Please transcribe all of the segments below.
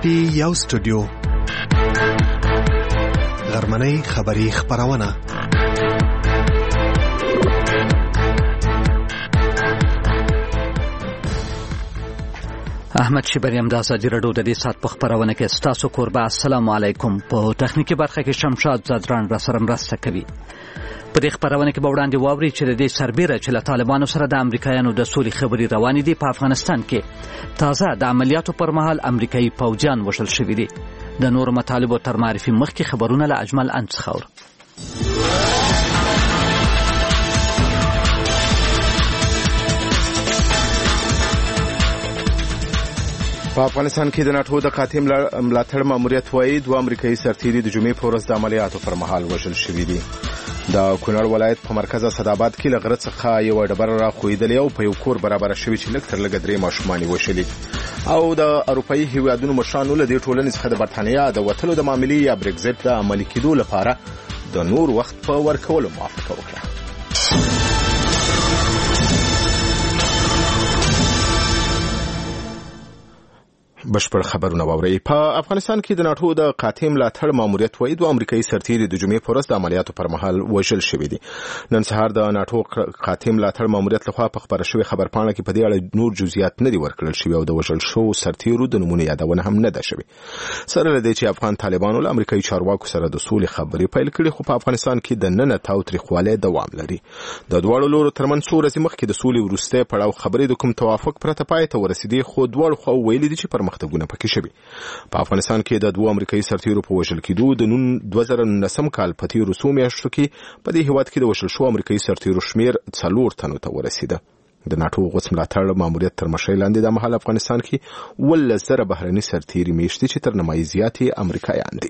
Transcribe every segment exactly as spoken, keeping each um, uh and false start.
کې یو سټوډیو غرمنۍ خبری خبرونه احمد شبریم د ازادي راډیو د دې سات په خبرونه کې ستاسو قربا. السلام علیکم. په تخنیکی برخه کې شمشاد زادران را سره مرسته کوي. په دې خبرونه کې به وړاندې واوري چې د دې سربېره چې له طالبانو سره د امریکایانو د سولې خبرې روانې دي، په افغانستان کې تازه د عملیاتو پر مهال امریکایي پوځیان وژل شوي دي. د نورو مطالبو تر معرفي مخکې خبرونه له اجمل ان څخه اورو. په افغانستان کې د ناټو د قاتم ملاتړ ماموریت وایي دوه امریکایي سرتیري د جمعې په ورځ د عملیاتو پر مهال وژل شوي دي. د کونړ ولایت په مرکز اسداباد کې له غره څخه یوه ډبره راښویدلې او په یو کور برابره شوې چې لږ تر لږه درې ماشومان یې وشلي. او د اروپایي هیوادونو مشرانو له دې ټولنې څخه د برټانیا د وتلو د معاملې یا برګزټ د عملي کېدو لپاره د نور وخت په ورکولو موافقه وکړه. بشپړ خبرونه واورئ. په افغانستان کې د ناټو د قاتم ملاتړ ماموریت وایي دوه امریکایي سرتیري د جمعې په ورځ د عملیاتو پر مهال وژل شوي دي. نن سهار د ناټو قاتم ملاتړ ماموریت لخوا په خبره شوې خبرپاڼه کې په دې اړه نور جزئیات نه دي ورکړل شوي او د وژل شوو سرتیرو د نومونو یادونه هم نه ده شوې. سره له دې چې افغان طالبانو له امریکایي چارواکو سره د سولې خبرې پیل کړې، خو په افغانستان کې د نن تاوتریخوالي دوام لري. د دواړو لورو ترمنځ څو ورځې مخکې د سولې وروستی پړاو خبرې د کوم توافق پرته پای ته ورسېدې، خو دواړو خواو ویلي دي چې پرمختګونه پکې شوي. په افغانستان کې د دوه امریکایي سرتیرو په وژل کېدو د نن دوه زره نولسم کال په تیرو څو میاشتو کې په دې هیواد کې د وژل شوو امریکایي سرتیرو شمېر څلور تنو ته ورسېده. د ناټو غوڅ ملاتړ ماموریت تر مشرۍ لاندې د مهال افغانستان کې اوولس زره بهرني سرتیري میشت دي چې تر نیمایي زیات یې امریکایان دي.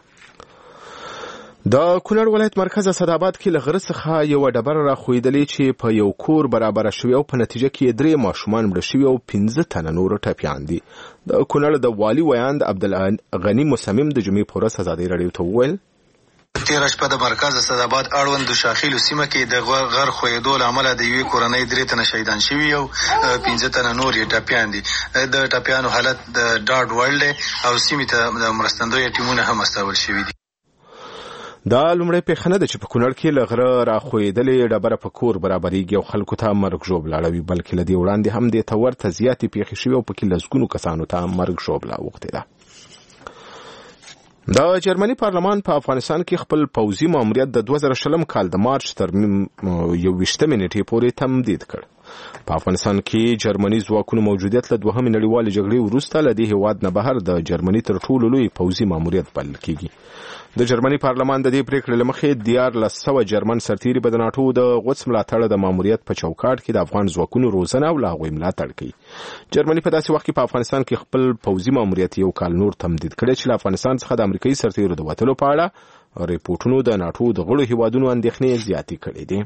د کونړ ولایت مرکز اسداباد کې له غره څخه یوه ډبره راښویدلې چې په یو کور برابره شوې او په نتیجه کې درې ماشومان مړه شوي او پنځه تنه نور ټپیان دي. د کونړ د والي ویاند عبدالغني مصمم د جمعې په ورځ ازادي راډیو ته وویل تیره شپه د مرکز اسداباد اړوند د شاخیلو سیمه کې د غر ښویېدو له امله د یوې کورنۍ درې تنه شهیدان شوي او پنځه تنه نور یې ټپیان دي. د ټپیانو حالت د ډاډ وړ دی او سیمې ته د مرستندویه ټیمونه هم استول شوي دي. دا لومړی پیښه نه ده چې په کونړ کې له غره راښویېدلې ډبره په کور برابرېږي او خلکو ته مرګ ژوبله اړوي، بلکې له دې وړاندې هم دې ته ورته زیاتې پیښې شوي او پکې لسګونو کسانو ته مرګ ژوبله اوښتې ده. د جرمني پارلمان په افغانستان کې خپل پوځي ماموریت د دوه زره شلم کال د مارچ تر یوویشتمې نېټې پورې تمدید کړ. په افغانستان کې جرمني ځواکونو موجودیت له دوهمې نړیوالې جګړې وروسته له دې هیواد نه بهر د جرمني تر ټولو لوی پوځي ماموریت بلل کېږي. د جرمني پارلمان د دې پریکړې له مخې دیارلس سوه جرمن سرتیري به د ناټو د غوڅ ملاتړ د ماموریت په چوکاټ کې د افغان ځواکونو روزنه او له هغوی ملاتړ کوي. جرمني په داسې وخت کې په افغانستان کې خپل پوځي ماموریت یو کال نور تمدید کړی چې له افغانستان څخه د امریکایي سرتیرو د وتلو په اړه ریپورټونو د ناټو د غړو هیوادونو اندېښنې زیاتې کړې دي.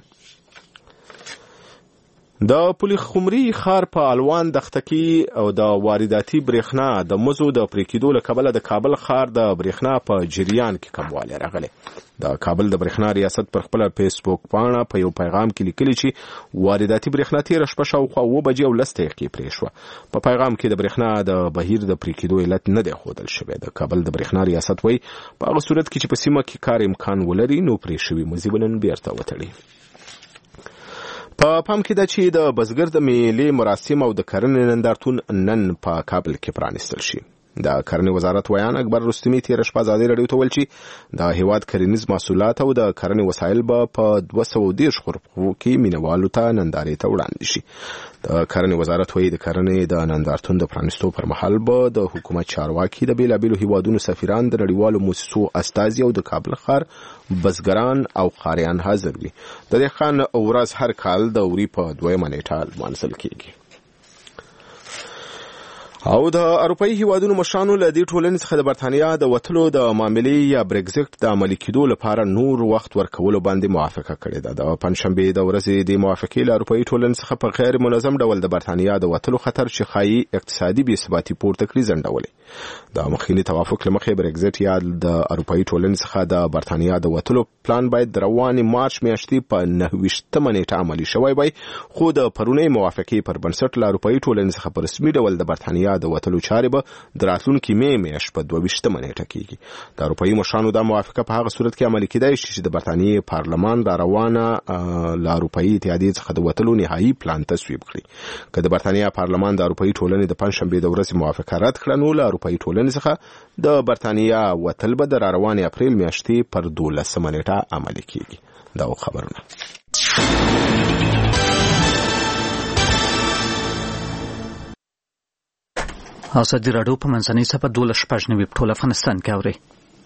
د پولي خمري ښار په الوان دښته کې او د وارداتي برېښنا د مزو د پرې کېدو له کبله د کابل ښار د برېښنا په جریان کې کموالی راغلی. د کابل د برېښنا ریاست پر خپله فیسبوک پاڼه په یو پیغام کې لیکلي چې وارداتي برېښنا تېره شپه شاوخوا اوه بجې او لس دقیقې پرې شوه. په پیغام کې د برېښنا د بهیر د پرې کېدو علت نه دی ښودل شوی. د کابل د برېښنا ریاست وایي په هغه صورت کې چې په سیمه کې کار امکان ولري نو پرې شوي مزي به نن بیرته وتړي. په پام کې ده چې د بزګر د میلې مراسم او د کرنې نندارتون نن په کابل کې پرانیستل شي. د کرنې وزارت ویان اکبر رستمي تېره شپه ازادي راډیو ته ویل چې د هیواد کرنیز محصولات او د کرنې وسایل به په دوه سوه دېرش غرفو کې مینوالو ته نندارې ته وړاندې شي. د کرنې وزارت وایي د کرنې د نندارتون د پرانیستو پر مهال به د حکومت چارواکي د بېلابېلو هیوادونو سفیران د نړیوالو موسسو استازي او د کابل ښار بزګران او ښاریان حاضر وي. د دې خان ورځ هر کال د اوري په دویمه نیټه لمانځل کېږي. او د اروپایي هیوادونو مشرانو له دې ټولنې څخه د برټانیا د وتلو د معاملې یا برګزټ د عملي کېدو لپاره نور وخت ورکولو باندې موافقه کړې ده. د پنجشنبې د ورځې د موافقې له اروپایي ټولنې څخه په غیر منظم ډول د برټانیا د وتلو خطر چې ښایي اقتصادي بې ثباتي پورته کړي ځنډولې. د مخکینی توافق له مخې برګزټ یا د اروپایي ټولنې څخه د برټانیا د وتلو پلان باید د روانې مارچ میاشتې په نهه ویشتمه نیټه عملي شوی وای، خو د پرونۍ موافقې پر بنسټ له اروپایي ټولنې څخه په رسمي ډول د برټانیا د وتلو چارې به د راتلونکي مې میاشت په دوه ویشتمه نیټه کیږي. د اروپایي مشرانو دا موافقه په هغه صورت کې عملي کیدای شي چې د برتانیې پارلمان د روانه له اروپایي اتحادیې څخه د وتلو نهایي پلان تصویب کړي. که د برتانیې پارلمان د اروپایي ټولنې د پنځشنبې د ورځې موافقه رد کړه نو له اروپایي ټولنې څخه د برتانیې وتل به د روانې اپریل میاشتې پر دولسمه نیټه عملي کیږي. دا خبرونه. ازادي راډیو په منځنۍ صفحه دولس شپږ نوي په ټول افغانستان کې اوري.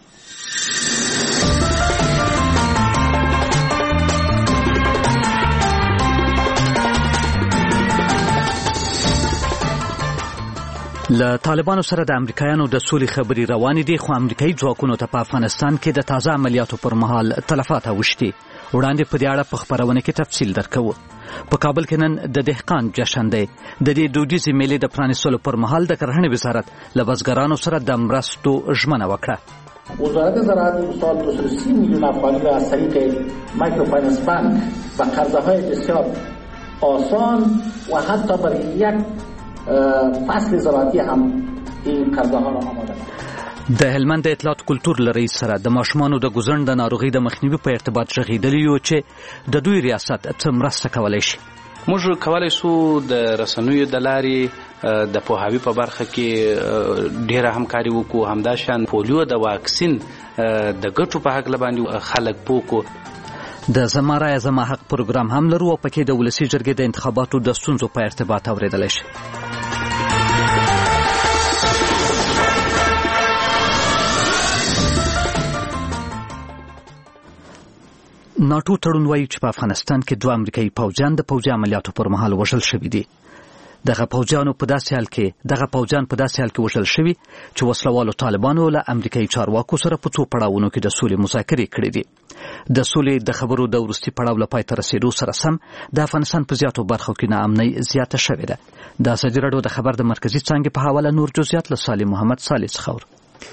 له طالبانو سره د امریکایانو د سولې خبرې روانې دي، خو امریکایي ځواکونو ته په افغانستان کې د تازه عملیاتو پر مهال تلفات اوښتي. وړاندې په دې اړه په خبرونه کې تفصیل درکوو. په کابل کې نن د دهقان جشن دی. د دې دودیزې میلې د پرانیستلو پر مهال د کرهڼې وزارت له بزګرانو سره د مرستو ژمنه وکړه. وزارت زراعت امسال دو سوی سی میلیون افغانی را از طریق مایکروفایننس بانک و قرضه های بسیار آسان و حتی برای یک فصل زراعتی هم این قرضه ها را آماده کړي. د هلمند د اطلاعات کلتور له رئیس سره د ماشومانو د ګوزڼ د ناروغۍ د مخنیوي په ارتباط غږېدلی یو چې د دوی ریاست څه مرسته کولی شي. موږ کولی شو د رسنیو د لارې د پوهاوي په برخه کې ډېره همکاري وکړو. همداشان پولیو د واکسین د ګټو په هکله باندې خلک پوه کړو. د زما رایه زما حق پروګرام هم لرو او پکې د ولسي جرګې د انتخاباتو د ستونزو په ارتباط اورېدلی شي. ناټو تړون وایي چې په افغانستان کې دوه امریکایي پوځیان د پوځي عملیاتو پر مهال وژل شوي دي. دغه پوځیانو په داسې حال کې دغه پوځیان په داسې حال کې وژل شوي چې وسلوالو طالبانو له امریکایي چارواکو سره په څو پړاوونو کې د سولې مذاکرې کړې دي. د سولې د خبرو د وروستي پړاو له پای ته رسېدو سره سم د افغانستان په زیاتو برخو کې ناامنۍ زیاته شوې ده. د ازادي راډیو د خبر د مرکزي څانګې په حواله نور جزئیات له صالح محمد صالح څخه.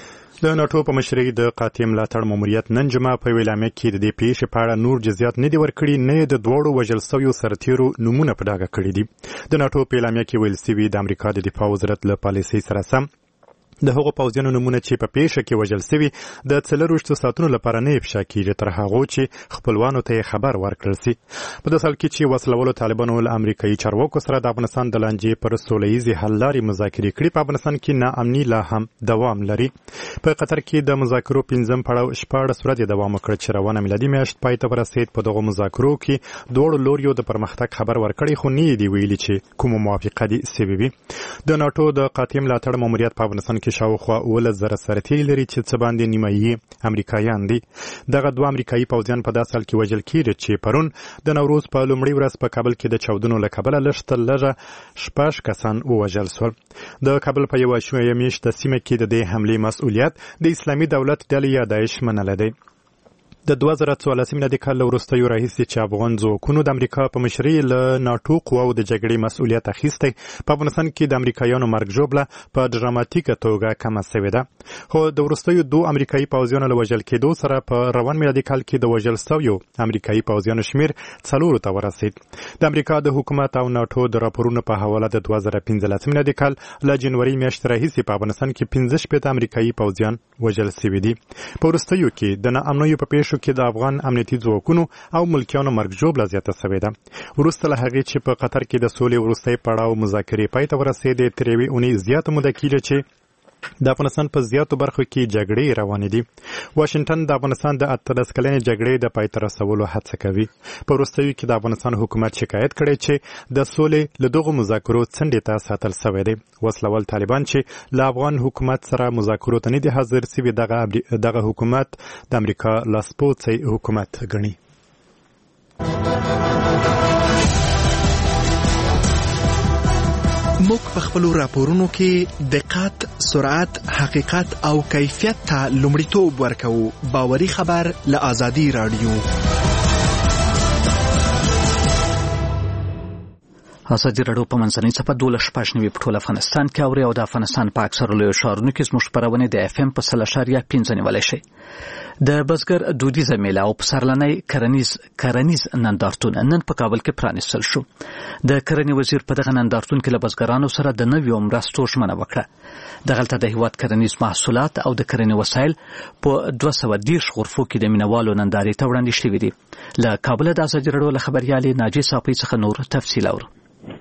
د ناټو په مشرۍ د قاطع ملاتړ ماموریت نن جمعه په ویلامه کې د دې پیښې په اړه نور جزئیات نه دي ورکړي، نه د دوړو وژل شویو سرتیرو نمونه په ډاګه کړي دي. د ناټو په اعلامیه کې ویل شوي د امریکا د دفاع وزارت له پالیسۍ سره سم د هغو پوځیانو نمونه چې په پیښه کې وژل شوي د څلرویشتو ساعتونو لپاره نه افشا کیږي تر هغو چې خپلوانو ته یې خبر ورکړل سي. په داسې حال کې چې وسلوالو طالبانو له امریکایي چارواکو سره د افغانستان د لانجې پر سوله ییزې حل لارې مذاکرې کړي، په افغانستان کې ناامني لا هم دوام لري. په قطر کې د مذاکرو پنځم پړاو شپاړس ورځې دوام وکړ چې روانه میلادي میاشت پای ته ورسېد. په دغو مذاکرو کې دواړو لوریو د پرمختګ خبر ورکړی، خو نه دي ویلي چې کومه موافقه دي سوې وي. د ناټو د قاطع ملاتړ ماموریت په افغانستان کې شاوخوا اوولس زره سرتیري لري چې څه باندې نیمایي امریکایان دي. دغه دوه امریکایي پوځیان په داسې حال کې وژل کېږي چې پرون د نوروز په لومړۍ ورځ په کابل کې د چاودنو له کبله لږ تر لږه شپږ کسان ووژل شول. د کابل په یوه شمېره میاشته سیمه کې د دې حملې مسؤلیت د اسلامي دولت ډلې یا داعش منلی دی. د دوه زره څوارلسمې میلادي کال له وروستیو راهیسې چې افغان ځواکونو د امریکا په مشرۍ له ناټو قواو د جګړې مسؤلیت اخیستی، په افغانستان کې د امریکایانو مرګ ژوبله په ډراماتیکه توګه کمه سوې ده. خو د وروستیو دوه امریکایي پوځیانو له وژل کېدو سره په روان میلادي کال کې د وژل سویو امریکایي پوځیانو شمېر څلورو ته ورسېد. د امریکا د حکومت او ناټو د راپورونو په حواله د دوه زره پنځلسمې میلادي کال له جنوري میاشتې راهیسې په افغانستان کې پنځه شپېته امریکایي پوځیان وژل سوي دي. په وروستیو کې د ناامنیو په پیښو کې د افغان امنیتي ځواکونو او ملکیانو مرګ ژوبله زیاته سوې ده. وروسته له هغې چې په قطر کې د سولې وروستی پړاو مذاکرې پای ته ورسېدې، تر یوې اونۍ زیاته موده کېږي چې د افغانستان په زیاتو برخو کې جګړې روانې دي. واشنګټن د افغانستان د اتلس کلنې جګړې د پای ته رسولو هڅه کوي. په وروستیو کې د افغانستان حکومت شکایت کړی چې د سولې له دغو مذاکرو څنډې ته ساتل سوی دی. وسلوال طالبان چې له افغان حکومت سره مذاکرو ته نه دي حاضر سوي، دغه دغه حکومت د امریکا لاسپوڅی حکومت ګڼي. موږ په خپلو راپورونو کې دقت، سرعت، حقیقت او کیفیت ته لومړیتوب ورکوو. باوري خبر له ازادي راډیو. ازادي راډیو په منځنۍ صفحه دولس شپږ نوي په ټول افغانستان کې اوري او د افغانستان په اکثرو لویو ښارونو کې زموږ خپرونې د اف ام په سل اشاریه پنځه نیولی شي. د بزګر دودیزه میله او پسرلنی کرنیز کرنیز نندارتون نن په کابل کې پرانیستل شو. د کرنې وزیر په دغه نندارتون کې له بزګرانو سره د نویو مرستو ژمنه وکړه. دغلته د هیواد کرنیز محصولات او د کرنې وسایل په دوه سوه دېرش غرفو کې د مینوالو نندارې ته وړاندې شوي دي. له کابل د ازادي راډیو له خبریالې ناجیې صافۍ څخه نور تفصیل اورو.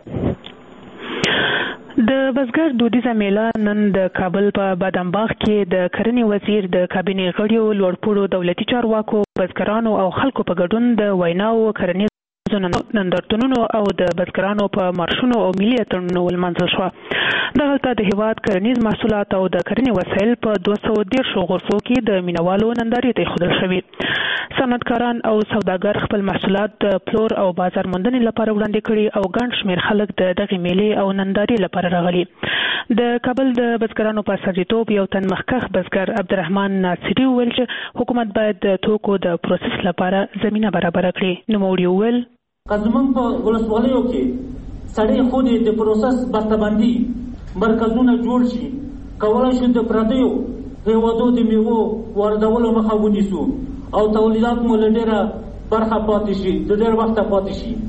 د بزګر دودیزه میله نن د کابل په بادام باغ کې د کرنې وزیر د کابینې غړیو لوړپوړو دولتي چارواکو بزګرانو او خلکو په ګډون د ویناو کرنیز نندارتونونو او د بزګرانو په مارشونو او ملي اتڼونو ولمانځل شوه. دغلته د هیواد کرنیز محصولات او د کرنې وسایل په دوه سوه دېرشو غرفو کې د مینوالو نندارې ته ایښودل شوي. صنعتکاران او سوداګر خپل محصولات د پلور او بازار موندنې لپاره وړاندې کړي او ګڼ شمېر خلک د دغې میلې او نندارې لپاره راغلي. د کابل د بزګرانو په استازیتوب یو تن مخکښ بزګر عبدالرحمن ناصري وویل چې حکومت باید د توکو د پروسس لپاره زمینه برابره کړي. نوموړي وویل زمونږ په ولسوالیو کې سړی خو د پروسس بسته‌بندي مرکزونه جوړ شي، کولی شو د پردیو هېوادو د میوو واردولو مخه ونیسو او تولیدات مو له ډېره برخه پاتې شي د ډېر وخته پاتې شي.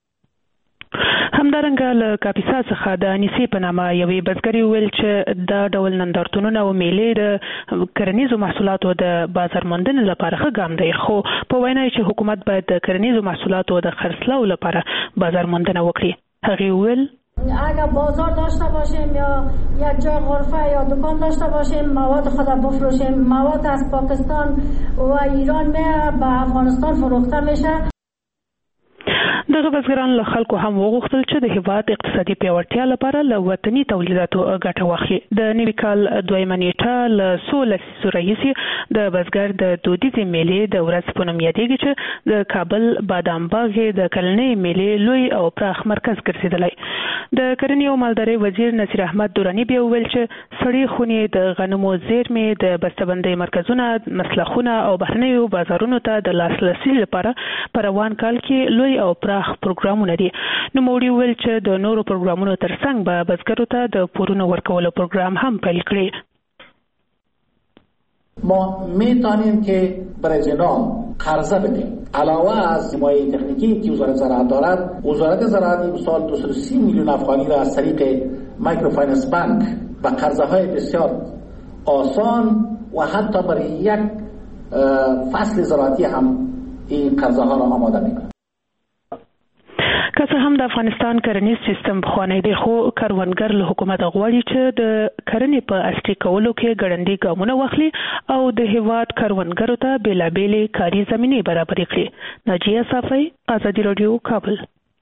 همدارنګه له کاپیسا څخه د انیسې په نامه یوې بزګرې وویل چې دا ډول نندارتونونه او میلې د کرنیزو محصولاتو د بازار موندنې لپاره ښه ګام دی، خو په وینا یې چې حکومت باید د کرنیزو محصولاتو د خرڅلاو لپاره بازار موندنه وکړي. هغې وویل اگر بازار داشته باشیم یا یک جای غرفه یا دکان داشته باشیم مواد خود بفروشیم، مواد از پاکستان و ایران میه به افغانستان فروخته میشه. دغه بزګران له خلکو هم وغوښتل چې د هیواد اقتصادي پیاوړتیا لپاره له وطني تولیداتو ګټه واخلي. د نوي کال دویمه نیټه له څو لسیزو راهیسې د بزګر د دودیزې میلې د ورځ په نوم یادېږي چې د کابل بادام باغ د کلنۍ میلې لوی او پراخ مرکز ګرځېدلی. د کرنې او مالدارۍ وزیر نصیر احمد دراني بیا وویل چې سړې خونې د غنمو زیرمې د بسته‌بندۍ مرکزونه مسلخونه او بهرنیو بازارونو ته د لاسرسي لپاره په روان کال کې لوی او پراخ پروګرامونه دي. نوموړي وویل چې د نورو پروګرامونو ترڅنګ به بزګرو ته د پورونو ورکولو پروګرام هم پیل کړي. ما میتونیم که برای زنان قرضه بدیم. علاوه از حمایت تکنیکی که وزارت زراعت دارد، وزارت زراعت امسال دویست و سی میلیون افغانی را از طریق مایکرو فایننس بانک و قرضه های بسیار آسان و حتی برای یک فصل زراعتی هم این قرضه ها را آماده میکنه. که څه هم د افغانستان کرنیز سیستم پخوانی دی، خو کروندګر له حکومت غواړي چې د کرنې په عصري کولو کې ګړندي ګامونه واخلي او د هیواد کروندګرو ته بېلابېلې کاري زمینې برابرې کړي. ناجیه صافۍ، ازادي راډیو، کابل.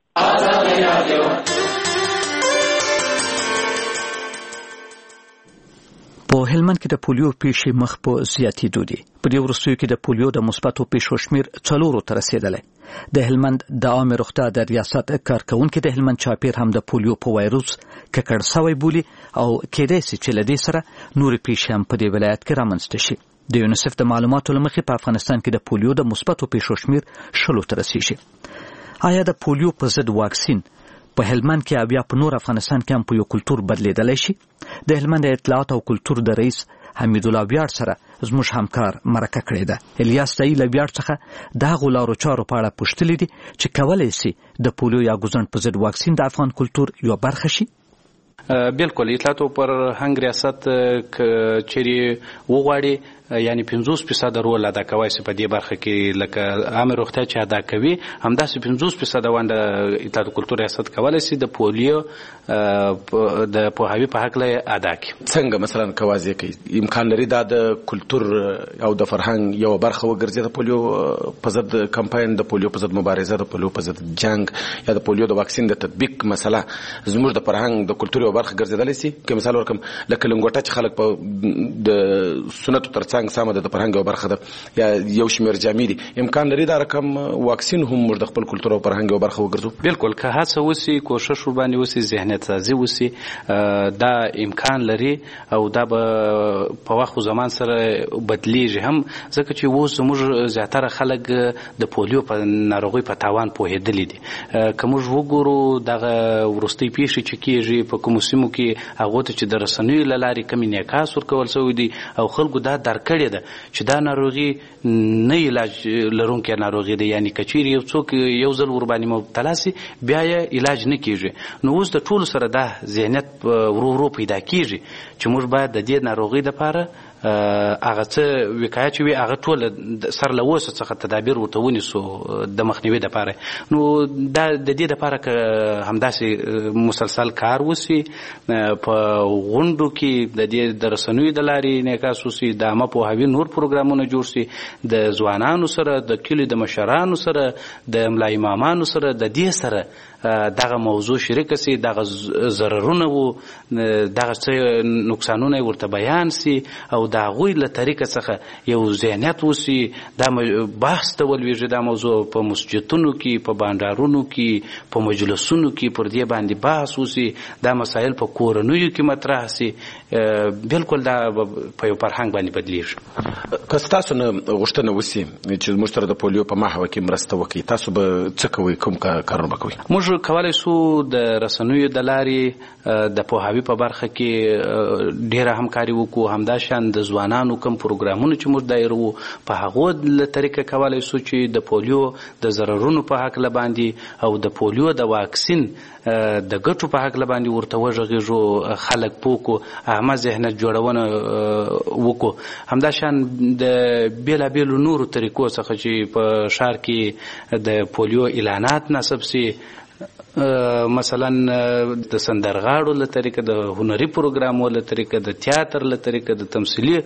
په هلمند کې د پولیو پیښې مخ په زیاتېدو دي. په دې وروستیو کې د پولیو د مثبتو پیښو شمېر څلورو ته رسېدلی. د هلمند د عامې روغتیا د ریاست کارکونکي د هلمند چاپیر هم د پولیو په وایروس ککړ سوی بولي او کېدای شي چې له دې سره نورې پیښې هم په دې ولایت کې رامنځته شي. د یونیسف د معلوماتو له مخې په افغانستان کې د پولیو د مثبتو پیښو شمېر شلو ته رسیږي. آیا د پولیو په ضد واکسین په هلمند کې او بیا په نور افغانستان کې هم په یو کلتور بدلیدلی شي؟ د هلمند اطلاعات او کلتور د رئیس حمیدالله ویاړ سره زموږ همکار مرکه کړې ده. الیاس دایی له ویاړ څخه د هغو لارو چارو په اړه پوښتلي دي چې کولی شي د پولیو یا ګوزڼ په ضد واکسین د افغان کلتور یوه برخه شي. بالکل اطلاعات او فرهنګ ریاست چیرې وغواړي یعنی پنځوس فیصد رول ادا کوي چې په دې برخه کې لکه عامه روغتیا چې ادا کوي همداسې پنځوس فیصد ونده اطلاعات کلتور ریاست کولی شي د پولیو د پوهاوي په حق له ادا کړي. څنګه مثلا کوازي کوي امکان لري دا د کلتور او د فرهنګ یو برخه وګرځي د پولیو په ضد کمپاین، د پولیو په ضد مبارزه، د پولیو په ضد جنگ یا د پولیو د واکسین د تطبیق مسله زموږ د فرهنګ د کلتور یو برخه ګرځیدلی شي. که مثال ورکم لکه لنګوټه چې خلک په د سنتو ترڅنګ څنګه سم د فرهنګ او برخه ده یا یو شمیر جامې دي امکان لري دا رقم واکسین هم موږ د خپل کلتور او فرهنګ او برخه وګرځو بالکل که هڅه وسی کوشش وباندې وسی ذهنیت سازي وسی دا امکان لري او دا به په وخت زمان سره بدلیږي هم ځکه چې اوس زموږ زیاتره خلک د پولیو په ناروغي په تاوان پوهېدلي دي که موږ وګورو دغه وروستۍ پیښې چې کېږي په کومو سیمو کې هغو ته چې د رسنیو له لارې کم انعکاس ورکول شوی دی او خلکو دا درک کړې ده چې دا ناروغي نه علاج لرونکې ناروغي ده یعنی که چیرې یو څوک یو ځل ورباندې مبتلا سي بیا یې علاج نه کېږي نو اوس د ټولو سره دا ذهنیت ورو ورو پیدا کېږي چې موږ باید د دې ناروغۍ دپاره هغه څه وقایه چې وي هغه ټول سر له اوسه څخه تدابیر ورته ونیسو د مخنیوي دپاره نو دا د دې دپاره که همداسې مسلسل کار وسي په غونډو کې د دې د رسنیو د لارې انعکاس وسي د عامه پوهاوي نور پروګرامونه جوړ سي د ځوانانو سره د کلیو د مشرانو سره د ملا امامانو سره د دې سره دغه موضوع شریکه سي دغه ضررونه وو دغه څه نقصانونه ورته بیان سي او د هغوی له طریقه څخه یو ذهنیت وسي دا بحث ته ولویږي دا موضوع په مسجدونو کې په بانډارونو کې په مجلسونو کې پر دې باندې بحث وسي دا مسایل په کورنیو کې مطرح سي بالکل دا په یو فرهنګ باندې بدلیږي که ستاسو نه غوښتنه وسي چې موږ سره د پولیو په محوه کې مرسته وکړي تاسو به څه کوئ کوم کارونه به کوئ موږ کولی سو د رسنیو د لارې د پوهاوي په برخه کې ډیره همکاري وکړو همداشان د ځوانانو کوم پروګرامونه چې موږ دایروو په هغو له طریقه کولی سو چې د پولیو د ضررونو په هکله باندې او د پولیو د واکسین د ګټو په هکله باندې ورته وغږیږو خلک پوه کړو عامه ذهنیت جوړونه وکړو همداشان د بېلابېلو نورو طریقو څخه چې په ښار کې د پولیو اعلانات نصب سي مثلا د سندرغاړو له طریقه د هنري پروګرامو له طریقه د تیاتر له طریقه د تمثیلي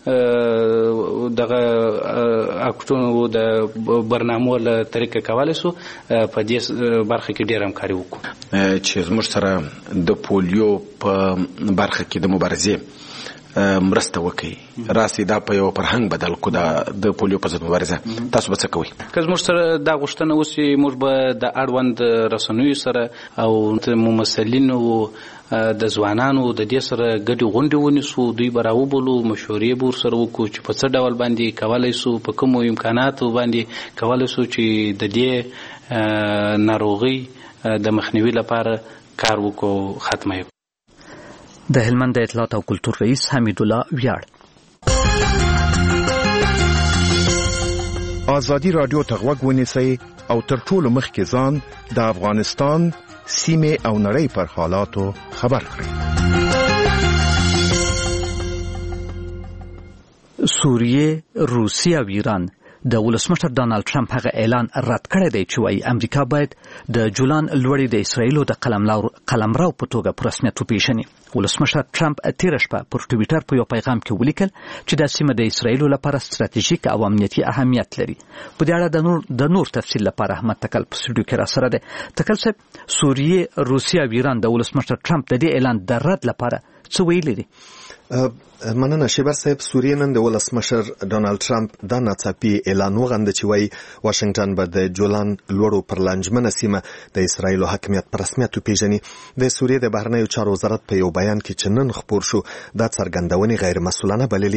دغه اکټونو د برنامو له طریقه کولی سو په دې برخه کې ډېر همکاري وکړو چې زموږ سره د پولیو په برخه کې د مبارزې مرسته وکړي راسي دا په یو فرهنګ بدل کو د پولیو په ضد مبارزه تاسو به څه کوئ که زموږ سره دا غوښتنه وسي موږ به د اړوند رسنیو سره او ممثلینو د ځوانانو د دې سره ګډې غونډې ونیسو دوی به راوبولو مشورې به ورسره وکړو چې په څه ډول باندې کولی سو په کومو امکاناتو باندې کولی سو چې د دې ناروغۍ د مخنیوي لپاره کار وکړو ختمه یې د هلمند د اطلاعات او کلتور رئیس حمید الله ویاړ ازادي رادیو ته غوږ ونیسئ او تر ټولو مخکې ځان د افغانستان سیمې او نړۍ پر حالاتو خبر کړئ. سوریه، روسیه او ایران د ولسمشر ډانلډ ټرمپ هغه اعلان رد کړی دی چې وايي امریکا باید د جولان لوړې د اسرایلو د قلمرو په توګه په رسمیت وپیژني. ولسمشر ټرمپ تېره شپه پر ټویټر په یو پیغام کې ولیکل چې دا سیمه د اسرایلو لپاره ستراتیژیک او امنیتي اهمیت لري. په دې اړه د نور د نور تفصیل لپاره احمد تکل په سټوډیو کې راسره دی. تکل صاحب، سوریه، روسیه او ایران د ولسمشر ټرمپ د دې اعلان د رد لپاره څه ویلي دي؟ مننه شیبر صاحب. سوریه نن د ولسمشر ډانلډ ټرمپ د ناڅاپي اعلان وغنده چې وایي واشنگټن به د جولان لوړو پر لانجمنه سیمه د اسرایلو حاکمیت په رسمیت وپیژني. د سوریه د بهرنیو چارو وزارت په یو بیان کې چې نن خپور شو دا څرګندونې غیر مسؤلانه بللي.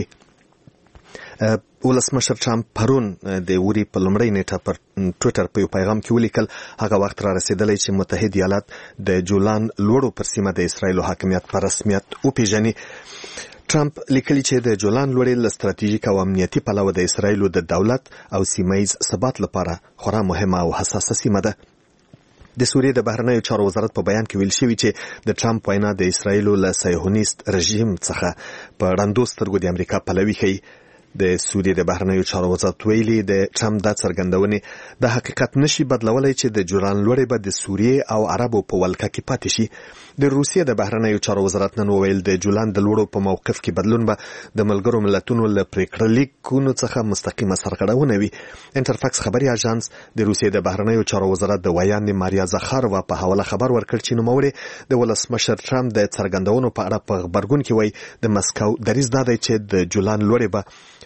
ولسمشر ټرمپ پرون د وری په لومړۍ نیټه پر ټویټر په یو پیغام کې ولیکل هغه وخت را رسیدلی چې متحد ایالات د جولان لوړو پر سیمه د اسرایلو حاکمیت په رسمیت وپیژني. ټرمپ لیکلی چې د جولان لوړې له ستراتیژیک او امنیتي پلوه د اسرایلو د دولت او سیمه‌ایز ثبات لپاره خورا مهمه او حساسه سیمه ده. د سوریې د بهرنیو چارو وزارت په بیان کې ویل شوی چې د ټرمپ وینا د اسرایلو له صهیونیست رژیم څخه په ړندو سترګو د امریکا پلوي ښیي. د سوریې د بهرنیو چارو وزارت ویلي د ټرمپ دا څرګندونې د حقیقت نشي بدلولای چې د جولان لوړې به د سوریې او عربو په ولکه کې پاتې شي. د روسیې د بهرنیو چارو وزارت نن وویل د جولان د لوړو په موقف کې بدلون به د ملګرو ملتونو له پریکړه لیکونو څخه مستقیمه سرغړونه وي. انټرفاکس خبري اژانس د روسیې د بهرنیو چارو وزارت د ویاندې ماریا زخاروا په حواله خبر ورکړ چې نوموړی د ولسمشر ټرمپ د څرګندونو په اړه په خبرګون کې وایي د مسکو دریځ دا دی چې د جولان لوړې به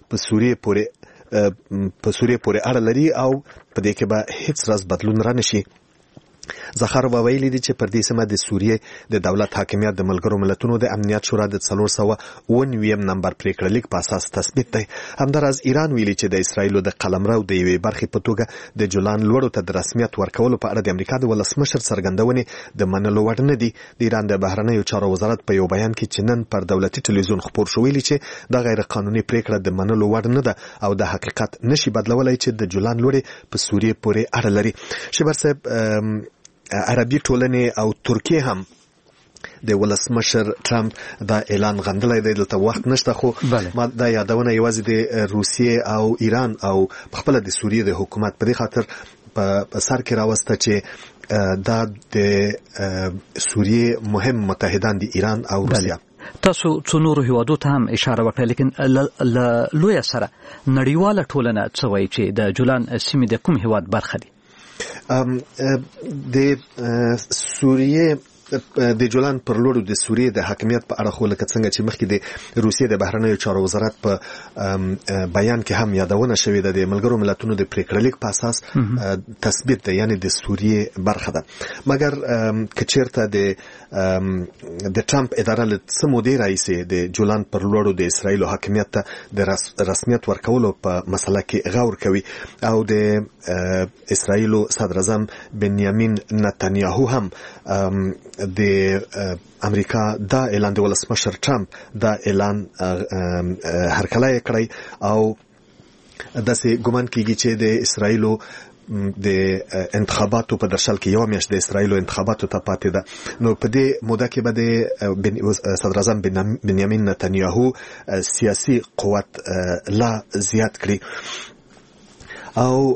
په سوریه پورې په سوریه پورې اړه لري او په دې کې به هیڅ راز بدلون را نشي. زخارو ویلي دي چې پر دې سیمه د سوریې د دولت حاکمیت د ملګرو ملتونو د امنیت شورا د څلور سوه اووه نویم نمبر پریکړه لیک په اساس تثبیت دی. همداراز ایران ویلي چې د اسرایلو د قلمرو د یوې برخې په توګه د جولان لوړو ته د رسمیت ورکولو په اړه د امریکا د ولسمشر څرګندونې د منلو وړ نه دي. د ایران د بهرنیو چارو وزارت په یو بیان کې چې نن پر دولتي ټلویزیون خپور شو ویلي چې دا غیر قانوني پریکړه د منلو وړ نه ده او د حقیقت نشي بدلولای چې د جولان لوړې په سوریې پورې اړه لري. شبر صاحب، عربي ټولنې او ترکیه هم د ولسمشر ټرمپ دا اعلان غندلی دی. دلته وخت نشته خو ما دا یادونه یوازې د روسیې او ایران او خپل د سوریې د حکومت په دې خاطر په سر کې راوسته چې دا د سوریې مهم متحدان دي ایران او روسیه. تاسو څو نورو هیوادو ته هم اشاره وکړه، لیکن له لویه سره نړیواله ټولنه څه وایي چې د جولان سیمې د کوم هیواد برخه دي؟ د سوریې د جولان پر لوړو د سوریې د حاکمیت په اړه خو لکه څنګه چې مخکې د روسیې د بهرنیو چارو وزارت په بیان کې هم یادونه شوې ده، د ملګرو ملتونو د پریکړه لیک په اساس تثبیت ده، یعنی د سوریې برخه ده. مګر که چېرته د د ټرمپ اداره له څه مودې راهیسې د جولان پر لوړو د اسرایلو حاکمیت ته د رسمیت ورکولو په مسله کې غور کوي او د اسرایلو صدر اعظم بنیامین نتنیاهو هم د امریکا دا اعلان د ولسمشر ټرمپ دا اعلان هرکلی کړی او داسې ګمان کیږي چې د اسرایلو د انتخاباتو په درشل کې یو میاشت د اسرایلو انتخاباتو ته پاتې ده. نو په دې موده کې به د صدر اعظم بنیامین نتنیاهو سیاسي قوت لا زیات کړي.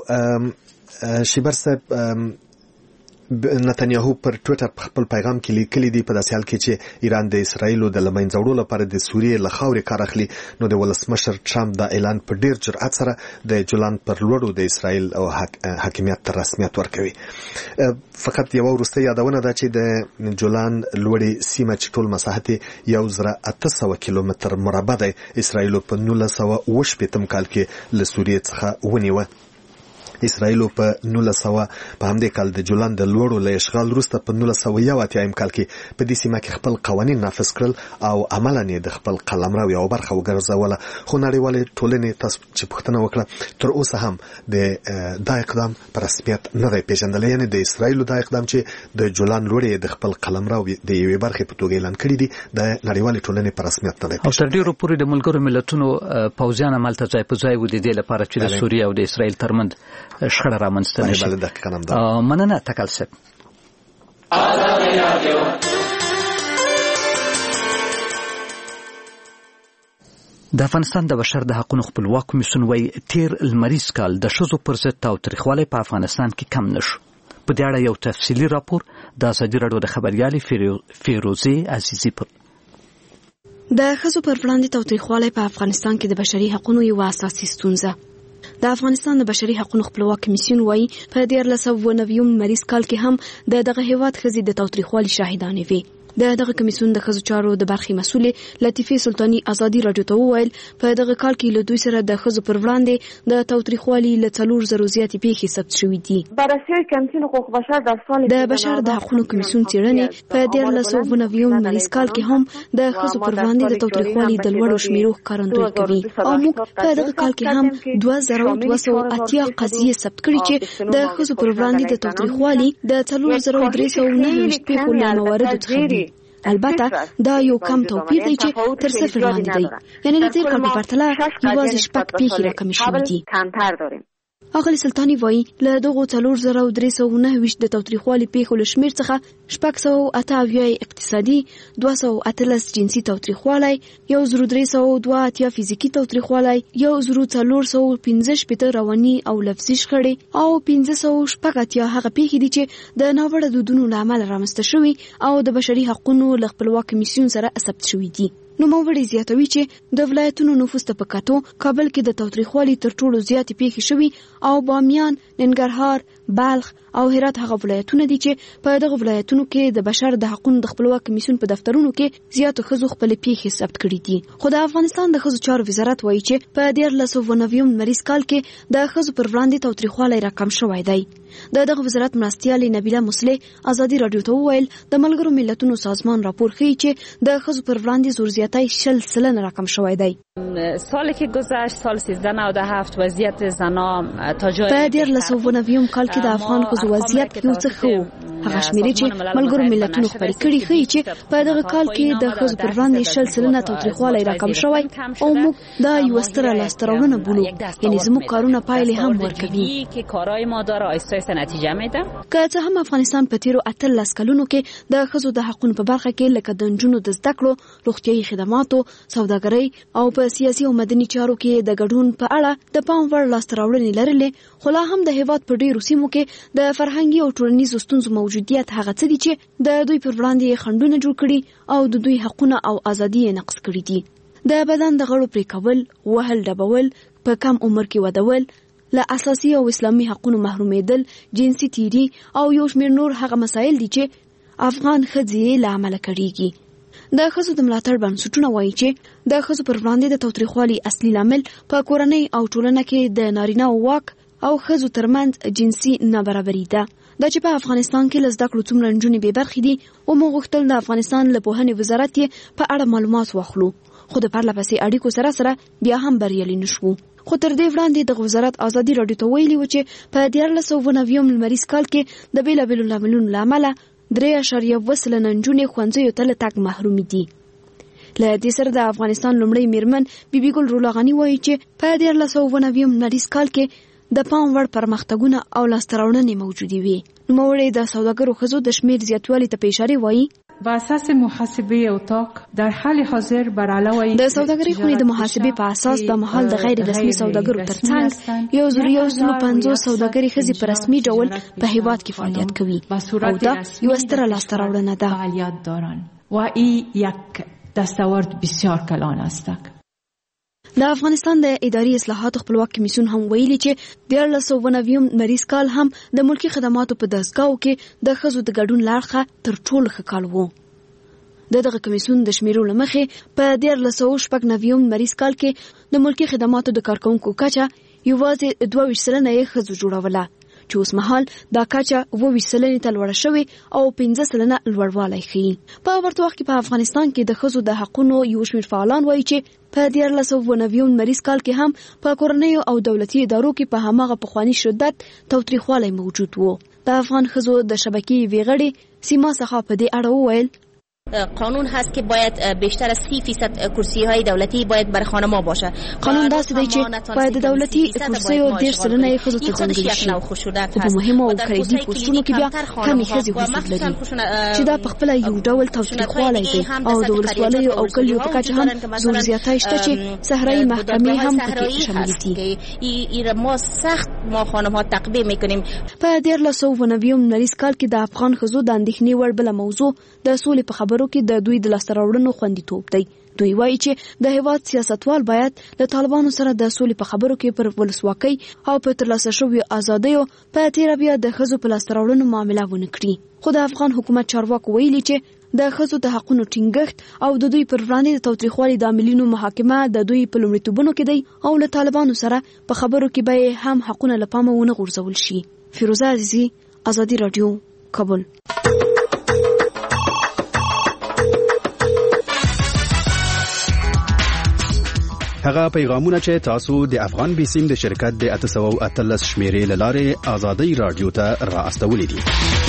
او شیبر صاحب، نتنیاهو پر ټویټر په خپل پیغام کې لیکلي دي په داسې حال کې چې ایران د اسرایلو د له منځه وړو لپاره د سوریې له خاورې کار اخلي، نو د ولسمشر ټرمپ دا اعلان په ډیر جرأت سره د جولان پر لوړو د اسرایل او حاکمیت ته رسمیت ورکوي. فقط یو وروستۍ یادونه ده چې د جولان لوړې سیمه چې ټول مساحت یو زره اته سوه کیلومتر مربع دی، اسرایلو په نولس سوه اوه شپېتم کال کې له سوریې څخه ونیوه. اسرایلو په نولس سوه په همدې کال د جولان د لوړو له اشغال وروسته په نولس سوه یو اتیایم کال کې په دې سیمه کې خپل قوانین نافذ کړل او عملاً یې د خپل قلمرو یوه برخه وګرځوله. خو نړیوالې ټولنې تاسو چې پوښتنه وکړه تر اوسه هم د دا اقدام په رسمیت نه دی پیژندلی، یعنې د اسرایلو دا اقدام چې د جولان لوړې د خپل قلمرو د یوې برخې په توګه اعلان کړي دي د نړیوالې ټولنې په رسمیت نه دی پیژندلی. او تر ډېرو پورې د ملګرو ملتونو پوځیان همالته ځای په ځای و د دې لپاره چې د سوریې او د اسرایل ترمنځ شخړه رامنځته نشي. مننه تکل صاحب. د افغانستان د بشر د حقوقو خپلواک کمیسیون وايي تیر لمریز کال د ښځو پر ضد تاوتریخوالی په افغانستان کې کم نشو. په دې اړه یو تفصیلي راپور د ازادي راډیو د خبريالې فیروزې عزیزي پر د ښځو پر وړاندې تاوتریخوالی په افغانستان کې د بشري حقوقو یو اساسي ستونزه. د افغانستان د بشري حقوقو خپلواک کمیسیون وايي په دیارلس سوه نوي مریض کال کې هم د دغه هیواد ښځې د تاوتریخوالي شاهدانې وي. د دغه کمیسیون د ښځو چارو د برخې مسؤلې لطیفه سلطاني ازادي راډیو ته وویل په دغه کال کې له دوی سره د ښځو پر وړاندې د تاوتریخوالي له څلور زرو زیاتې پیښې ثبت شوې دي. بررسی کمیسیون حقوق بشر در سال د بشر د حقوقو کمیسیون څېړنې په دیارلس سوه نوي مریض کال کې هم د ښځو پر وړاندې د تاوتریخوالي د لوړو شمیرو ښکارندویي کوي او موږ په دغه کال کې هم دوه زره دوه سوه اتیا قضیې ثبت کړي چې د ښځو پر وړاندې د تاوتریخوالي د څلور زره درې سوه نهه ویشت پیښو له مواردو څخه دي. البته دا یو کم توپیر دی چې تر صفر لاندې دی، یعنی د تیر کال په پرتله یوازې شپږ پیښې راکمې شوې دي. اغلې سلطاني وایي له دغو څلور زره درې سوه نهه ویشت د تاوتریخوالي پیښو له شمېر څخه شپږ سوه اته اویا اقتصادي، دوه سوه اتلس جنسي تاوتریخوالی، یو زرو درې سوه دوه اتیا فزیکي تاوتریخوالی، یو زرو څلور سوه پنځه شپېته رواني او لفظي شخړې او پنځه سوه شپږ اتیا هغه پیښې دي چې د ناوړه دودونو له امله رامنځته شوي او د بشري حقوقو له خپلواک کمیسیون سره ثبت شوي دي. نوموړي زیاتوي چې د ولایتونو نفوس ته په کتو کابل کې د تاوتریخوالي تر ټولو زیاتې پیښې شوي او بامیان، ننګرهار، بلخ او هرات هغه ولایتونه دي چې په دغه ولایتونو کې د بشر د حقوقو د خپلواک کمیسیون په دفترونو کې زیاتو ښځو خپل پیښې ثبت کړي دي. خو د افغانستان د ښځو چارو وزارت وایي چې په دیارلس سوه نوي لمریز کال کې د ښځو پر وړاندې تاوتریخوالی راکم شوی دی. د دغه وزارت مرستیالې نبیله مسلح ازادي راډیو ته وویل د ملګرو ملتونو سازمان راپور ښیي چې د ښځو پر وړاندې زور زیاتی شل سلنه راکم شوی دی. سالی که گذشت سال سیزده نود و هفت وضعیت زنا تا جای په دیارلس سوه نوي کال کې د افغان ښځو وضعیت یو څه ښه و. هغه شمیرې چې ملګرو ملتونو خپرې کړي ښیي چې په دغه کال کې د ښځو پر وړاندې شل سلنه تاوتریخوالی راکم شوی او موږ دا یوه ستره لاسته راوړنه بولو، یعنې زموږ کارونه پایلې هم ورکوي. که څه هم افغانستان په تیرو اتلس کلونو کې د ښځو د حقونو په برخه کې لکه د نجونو د زده کړو، روغتیايي خدماتو، سوداګرۍ او په سیاسي او مدني چارو کې د ګډون په اړه د پام وړ لاسته راوړنې لرلې، خو لا هم د هېواد په ډېرو سیمو کې د فرهنګي او ټولنیزو ستونزو موجودیت هغه څه دي چې د دوی پر وړاندې خنډونه جوړ کړي او د دوی حقونه او ازادي یې نقض کړي دي. د بدن د غړو پرې کول، وهل ډبول، په کم عمر کې ودول، له اساسي او اسلامي حقونو محرومېدل، جنسي تیری او یو شمېر نور هغه مسایل دي چې افغان ښځې له امله کړېږي. د ښځو د ملاتړ بنسټونه وایي چې د ښځو پر وړاندې د تاوتریخوالي اصلي لامل په کورنۍ او ټولنه کې د نارینه واک او ښځو ترمنځ جنسي نابرابري ده. دا چې په افغانستان کې له زده کړو څومره نجونې بې برخې دي او موږ غوښتل د افغانستان له پوهنې وزارت یې په اړه معلومات واخلو، خو د پرله پسې اړیکو سره سره بیا هم بریالي نه شوو. خو تر دې وړاندې د وزارت ازادي راډیو ته ویلي و چې په دیارلس سوه نوي لمریز کال کې د بېلابېلو لاملونو له امله درې اعشاریه اوه سلنه نجونې ښوونځیو ته له تګ محرومې دي. له دې سره د افغانستان لومړۍ میرمن بیبي ګل رولاغاني وایي چې په دیارلس سوه نوي لمریز کال کې د پام وړ پرمختګونه او لاسته راوړنې موجودې وي. نوموړې د سوداګرو ښځو د شمېر زیاتوالي ته په اشاره وایي با اساس محاسبه اتاق در حال حاضر بر علاوه د سوداګرۍ خونې د محاسبې په اساس د مهال د غیر رسمي سوداګرو ترڅنګ یو زر یو سلو پنځوس سوداګرۍ ښځې په رسمي ډول په هیواد کې فعالیت کوي او دا یوه ستره لاسته راوړنه ده و این یک دستاورد بسیار کلان است. د افغانستان د اداري اصلاحاتو خپلواک کمیسیون هم ویلي چې دیارلس سوه نوي لمریز کال هم د ملکي خدماتو په دستګاو کې د ښځو د ګډون له اړخه تر ټولو ښه کال و. د دغه کمیسیون د شمیرو له مخې په دیارلس سوه شپږ نوي لمریز کال کې د ملکي خدماتو د کارکوونکو کچه یوازې دوه ویشت سلنه یې ښځو جوړوله، چې اوس مهال دا کچه اووه ویشت سلنې ته لوړه شوې او پنځه سلنه لوړوالی ښیي. په ورته وخت کې په افغانستان کې د ښځو د حقونو یو شمېر فعالان وایي چې په دیارلس سوه نوي لمریز کال کې هم په کورنیو او دولتي ادارو کې په هماغه پخواني شدت تاوتریخوالی موجود و. د افغان ښځو د شبکې یوې غړې سیما څخه په دې اړه وویل قانون هست که باید بیشتر از سی فیصد کرسی های دولتی باید برای خانم‌ها باشه. قانون داسې دی چې باید دولتي کرسیو دېرش سلنه یې ښځو ته ځانګړي شي، خو په مهمو او کلیدي پوسټونو کې بیا کمې ښځې حضور لري چې دا پخپله یو ډول تاوتریخوالی دی او د ولسوالیو او کلیو په کچه هم زور زیاتی شته چې صحرایي محکمې هم پکې شاملې دي. ما سخت ما خانم‌ها تعقیب میکنیم. په دیارلس سوه نوي لمریز کال کې د افغان ښځو د اندېښنې وړ بله موضوع د سولې په خبرو کې د دوی د لاسته راوړنو خوندیتوب دی. دوی وایي چې د هېواد سیاستوال باید له طالبانو سره د سولې په خبرو کې پر ولسواکۍ او په ترلاسه شویو ازادیو په تېره بیا د ښځو په لاسته راوړنو معامله ونه کړي. خو د افغان حکومت چارواکو ویلي چې د ښځو د حقونو ټینګښت او د دوی پر وړاندې د تاوتریخوالي د عاملینو محاکمه د دوی په لومړیتوبونو کې دی او له طالبانو سره په خبرو کې به هم حقونه له پامه ونه غورځول شي. فیروزه عزیزي، ازادي راډیو، کابل. هغه پیغامونه چې تاسو د افغان بیسیم د شرکت د اته سوه اتلس شمیرې له لارې ازادي راډیو ته را استولې دي.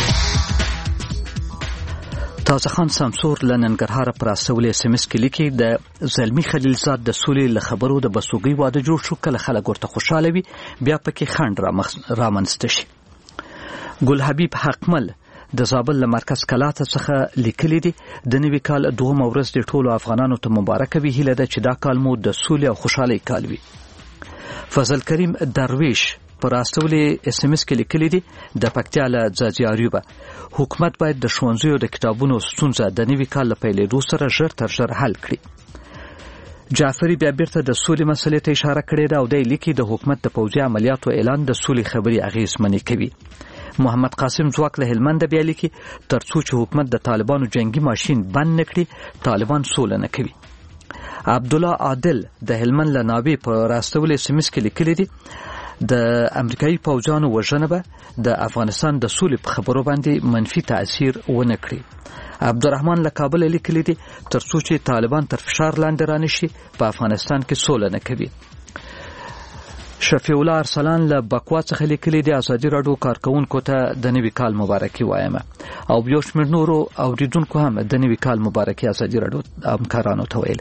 تازه خان سمسور له ننګرهاره پر استولې اس ام اس کې لیکي د زلمی خلیلزاد د سولې له خبرو د بسوګۍ واده جوړ شو، کله خلک ورته خوشاله وي بیا پکې خنډ رامنځته شي. ګل حبیب حقمل د زابل له مرکز کلاته څخه لیکلي دي د نوي کال دوهمه ورځ د ټولو افغانانو ته مبارکه وي. هیله ده چې دا کال مو د سولې او خوشحالۍ کال وي. فضل کریم درویش پر استولې اس ام اس کې لیکلي دي د پکتیا له ځاځي اریوبه حکومت باید د ښوونځیو د کتابونو ستونزه د نوي کال له پیلېدو سره ژر تر ژر حل کړي. جعفری بیا بیرته د سولې مسلې ته اشاره کړې ده او دی لیکي د حکومت د پوځي عملیاتو اعلان د سولې خبرې اغېزمنې کوي. محمد قاسم ځواک له هلمند بیا لیکي ترڅو چې حکومت د طالبانو جنگي ماشين بند نکړي طالبان سوله نه کوي. عبدالله عادل د هلمند له ناوې په راستولې سیمس کې لیکلي دي د امریکایي پوځانو وژنه به د افغانستان د سولې په خبرو باندې منفي تاثیر ونه کړي. عبدالرحمن له کابل لیکلي دي ترڅو چې طالبان تر فشار لاندې رانشي په افغانستان کې سوله نه کوي. شفیع الله ارسلان له بکوا څخه لیکلي دي ازادي راډیو کارکونکو ته د نوي کال مبارکي وایم او یو شمېر نورو اوریدونکو هم د نوي کال مبارکي ازادي راډیو همکارانو ته ویل.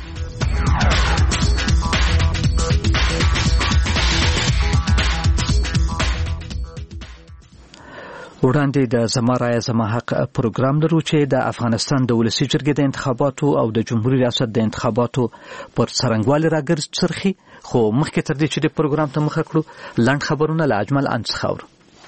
وړاندې د زما رایه زما حق پروګرام لرو چې د افغانستان د ولسي جرګې د انتخاباتو او د جمهوریت ریاست د انتخاباتو پر څرنګوالي راګرځي، خو مخکې تر دې چې د پروګرام ته مخه کړو لنډ خبرونه له اجمل ان څخه اورو.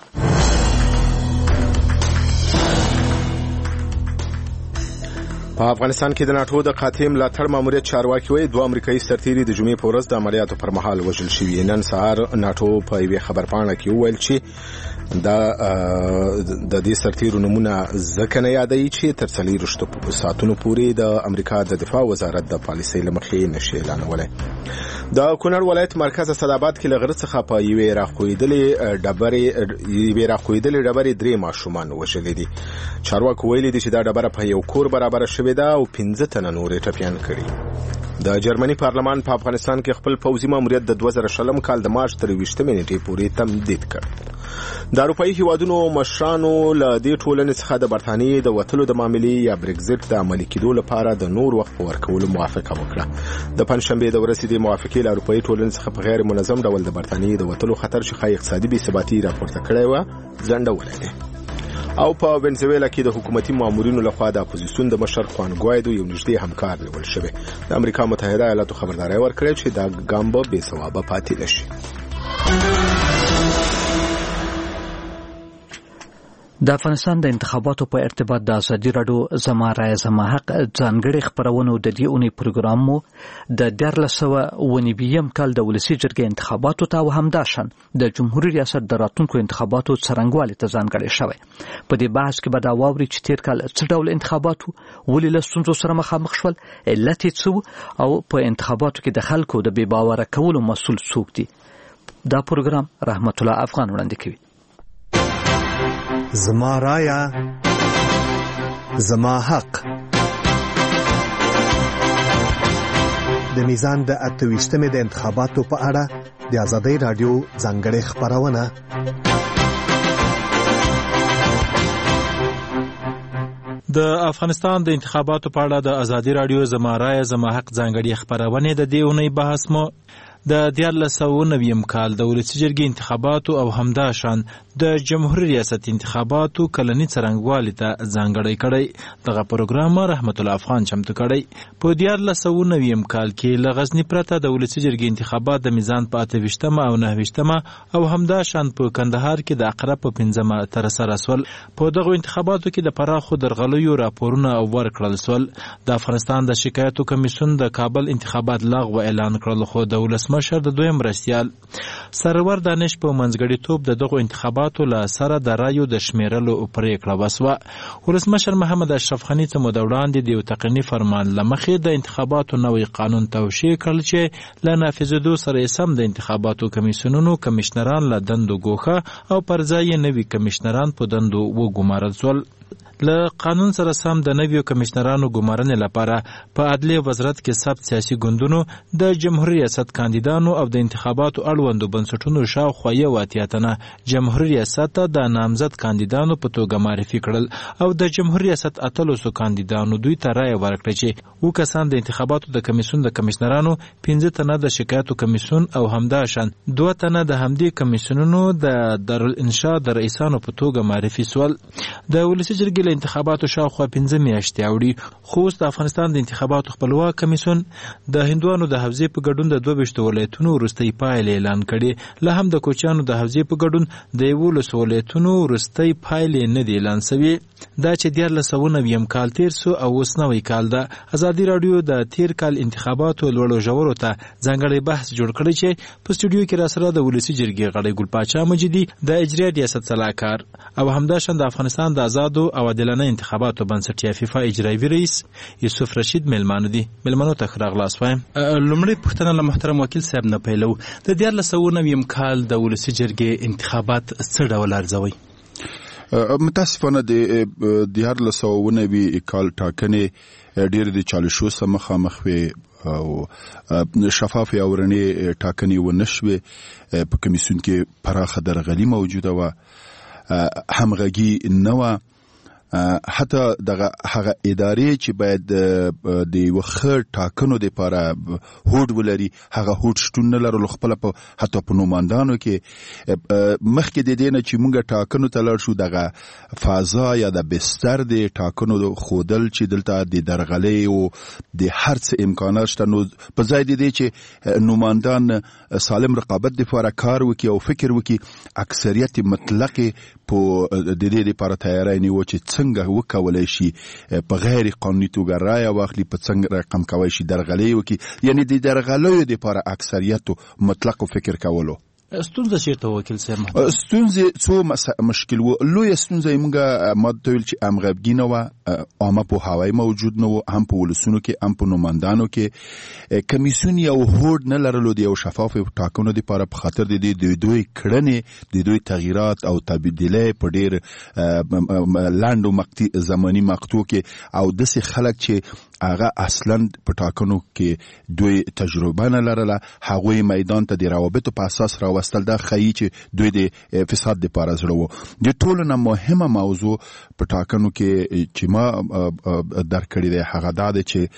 په افغانستان کې د ناټو د قاطع ملاتړ ماموریت چارواکي وایي دوه امریکایي سرتیري د جمعې په ورځ د عملیاتو پر مهال وژل شوي. نن سهار ناټو په یوې خبرپاڼه کې وویل چې دا د دې سرتیرو نمونه ځکه نه یادوي چې تر څلوېښتو ساعتونو پورې د امریکا د دفاع وزارت د پالیسۍ له مخې نشي اعلانولی. د کونړ ولایت مرکز اسداباد کې له غره څخه په یوې راښویدلې ډبرې یوې راښویدلې ډبرې درې ماشومان وژلي دي. چارواکو ویلي دي چې دا ډبره په یو کور برابره شوې ده او پنځه تنه نور یې ټپیان کړي. د جرمني پارلمان په افغانستان کې خپل پوځي ماموریت د دوه زره شلم کال د مارچ تر یوویشتمې نیټې پورې تمدید کړ. د اروپایي هیوادونو مشرانو له دې ټولنې څخه د برتانیې د وتلو د معاملې یا برګزټ د عملي کېدو لپاره د نور وخت په ورکولو موافقه وکړه. د پنجشنبې د ورځې د موافقې له اروپایي ټولنې څخه په غیر منظم ډول د برتانیې د وتلو خطر چې ښایي اقتصادي بې ثباتي راپورته کړی وه ځنډولی دی. او په وینزویلا کې د حکومتي مامورینو لخوا د اپوزیسیون د مشر خوان ګوایدو یو نږدې همکار نیول شوی. د امریکا متحده ایالاتو خبرداری ورکړې چې دا ګام به بې ثوابه پاتې نشي. د افغانستان د انتخاباتو په ارتباط د ازادي راډیو زما رایه زما حق ځانګړي خپرونو د دې اونۍ پروګرام مو د دیارلس سوه اوه نوي کال د ولسي جرګې انتخاباتو ته او همداشان د جمهوریت ریاست د راتلونکو انتخاباتو څرنګوالي ته ځانګړی شوی. په دې بحث کې به دا واوري چې تیر کال څه ډول انتخاباتو ولې له ستونزو سره مخامخ شول، علت یې څه او په انتخاباتو کې د خلکو د بې باوره کولو مسؤل څوک دي. دا پروګرام رحمت الله افغان وړاندې کوي. زما رایه زما حق د میزان د اته ویشتمې د انتخاباتو په اړه د ازادۍ راډیو ځانګړې خپرونه. د افغانستان د انتخاباتو په اړه د ازادۍ راډیو زما رایه زما حق ځانګړې خپرونې د دې اونۍ بحث مو د دیارلس سوه نوي کال د ولسي جرګې انتخاباتو او همداشان د جمهوریت ریاست انتخاباتو کلني څرنګوالي ته ځانګړی کړی. دغه پروګرام رحمت الله افغان چمتو کړی. په دیارلس سوه نوي کال کې له غزني پرته د ولسي جرګې انتخابات د میزان په اته ویشتمه او نهه ویشتمه او همداشان په کندهار کې د اقرب په پنځمه ترسره سول. په دغه انتخاباتو کې د پراخو درغلیو راپورونه ورکړل سول. د افغانستان د شکایتو کمیسیون د کابل انتخابات لغوه اعلان کړل، خو د ولسمشر د دویم مرستیال سرور دانش په منځګړیتوب د دغو انتخاباتو له سره د رایو د شمیرلو پریکړه وسوه. ولسمشر محمد اشرف غني ته مو د وړاندې د یو تقنیني فرمان له مخې د انتخاباتو نوی قانون توشیح کړل چې له نافذېدو سره سم د انتخاباتو کمیسیونونو کمیشنران له دندو ګوښه او پر ځای نوي کمیشنران په دندو وګمارل سول. له قانون سره سم د نویو کمیشنرانو ګمارنې لپاره په عدلیه وزارت کې ثبت سیاسي ګوندونو د جمهوریت ریاست کاندیدانو او د انتخاباتو اړوندو بنسټونو شاوخوا یو اتیا تنه جمهوریت ریاست ته د نامزد کاندیدانو په توګه معرفي کړل او د جمهوریت ریاست اتلسو کاندیدانو دوی ته رایه ورکړه چې اووه کسان د انتخاباتو د کمیسیون د کمیشنرانو، پنځه تنه د شکایتو کمیسیون او همداشان دوه تنه د همدې کمیسیونونو د دارالانشا د رئیسانو په توګه معرفي سول. د ولسي جرګې له انتخاباتو شاوخوا پنځه میاشتې اوړي، خو اوس د افغانستان د انتخاباتو خپلواک کمیسیون د هندوانو د حوزې په ګډون د دوه ویشتو ولایتونو وروستۍ پایلې اعلان کړي. لا هم د کوچیانو د حوزې په ګډون د یولسو ولایتونو وروستۍ پایلې نه دي اعلان سوي. دا چې دیارلس سوه نویم کال تیر سو او اوس نوی کال ده. ازادي راډیو د تیر کال انتخاباتو لوړو ژورو ته ځانګړی بحث جوړ کړی چې په سټوډیو کې راسره د ولسي جرګې غړی ګل پاچا مجیدي، د اجرایه ریاست سلاکار او همداشان د افغانستان د آزادو او عادلانه انتخاباتو بنسټ یا فیفا اجرایوي رئیس یوسف رشید ملمانو دي. ملمانو ته ښه راغلاست وایم. لومړی پوښتنه له محترم وکیل صاحب نه پیلو. د دیارلس سوه نویم کال د ولسي جرګې انتخابات څه ډول ارزوي؟ متاسفانه د دیارلس سوه نوي کال ټاکنې ډېرې د چالشو سره مخامخ وې او شفافې او رڼې ټاکنې ونه شوې. په کمیسیون کې پراخه درغلي موجوده وه، همغږي نه وه. حتی دغه هغه ادارې چې باید د یوه ښه ټاکنو دپاره هوډ ولري هغه هوډ شتون نه لرلو. خپله په حتی په نوماندانو کې مخکې د دې نه چې موږ ټاکنو ته لاړ شو دغه فضا یا د بستر د ټاکنو ښودل چې دلته د درغلۍ او د هر څه امکانات شته، نو په ځای د دې چې نوماندان سالم رقابت دپاره کار وکړي او فکر وکړي، اکثریت مطلقې په د دې لپاره تیاری نیوه چې څنګه وکولای شي په غیر قانوني توګه رایه واخلي، په څنګه رقم کولی شي درغلۍ وکړي. یعنې د درغلیو دپاره اکثریتو مطلق فکر کولو. ستونزه چیرته وکیل صاحب؟ ستونزه څو مشکل و. لویه ستونزه یې موږ ما ته ویل چې همغږي نه وه، عامه پوهاوی موجود نه و، هم په ولسونو کې هم په نوماندانو کې. کمیسیون یو هوډ نه لرلو د یو شفافو ټاکنو دپاره په خاطر د دې د دوی کړنې د دوی تغییرات او تبدیلۍ په ډېر لنډ او زماني مقطع کې او داسې خلک چې هغه اصلا په ټاکنو کې دوی تجربه نه لرله، هغوی میدان ته د روابطو په اساس راوستل. دا ښایي چې دوی د فساد دپاره زړه وو. د ټولو نه مهمه موضوع په ټاکنو کې چې ما درک کړې دی هغه دا دی چې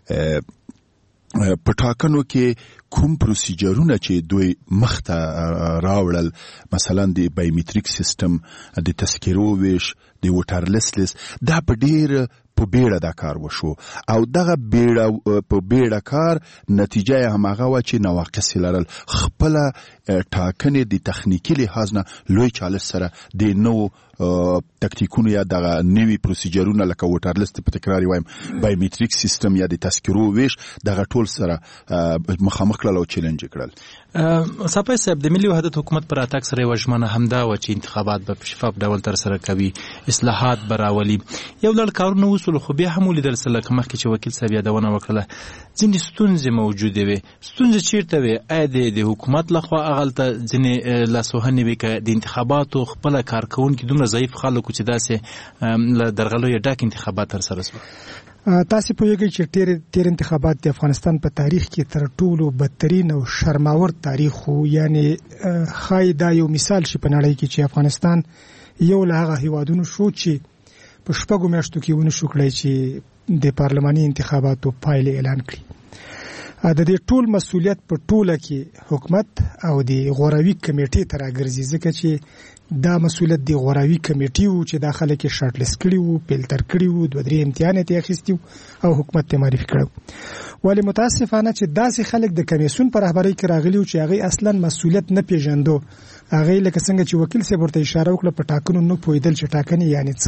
په ټاکنو کې کوم پروسیجرونه چې دوی مخته راوړل، مثلا د بایومټریک سیستم، د تذکرو ویش، د ووټر لیست لیست، دا په ډېر په بیړه دا کار وشو او دغه بیړه په بیړه کار نتیجه یې هماغه وه چې نواقص یې لرل. خپله ټاکنې د تخنیکي لحاظ نه لوی چالش سره د نوو تکتیکونو یا دغه نوي پروسیجرونه لکه ووټر لیست په تکرار وایم، بایومټریک سیستم یا د تذکرو ویش، دغه ټول سره مخامخ کړل او چیلنج یې کړل. صاحب صاحب د ملي وحدت حکومت پر راتګ سره یوه ژمنه همدا وه چې انتخابات به په شفاف ډول ترسره کوي، اصلاحات به راولي. یو لړ کارونه وسول، خو بیا هم ولیدل سه لکه مخکې چې وکیل صاحب یادونه وکړله ځینې ستونزې موجودې وې. ستونزې چیرته وې؟ آیا د حکومت لخوا هغلته ځینې لاسوهنې وې که د انتخاباتو خپله کارکوونکي دومره ضعیف خلک چې داسې له درغلیو ډک انتخابات ترسره شول؟ تاسې پوهیږئ چې تیر تیر انتخابات د افغانستان په تاریخ کې تر ټولو بدترین او شرماور تاریخ وو. یعنی ښایي دا یو مثال شي په نړۍ کې چې افغانستان یو له هغه هیوادونو شو چې په شپږو میاشتو کې ونه شو کړی چې د پارلماني انتخاباتو پایلې اعلان کړي. د دې ټول مسؤلیت په ټوله کې حکومت او د غوراوي کمیټې ته راګرځي، ځکه چې دا مسؤلیت د غوراوي کمیټې وو چې دا خلک یې شارټ لیست کړي وو، فلټر کړي وو، دوه درې امتحانات یې اخیستي وو او حکومت ته معرفي کړی. ولې متاسفانه چې داسې خلک د کمیسیون په رهبرۍ کې راغلي وو چې هغوی اصلا مسؤلیت نه پیژندو. هغوی لکه څنګه چې وکیل صاحب ورته اشاره وکړه په ټاکنو نه پوهېدل چې ټاکنې یعنې څه،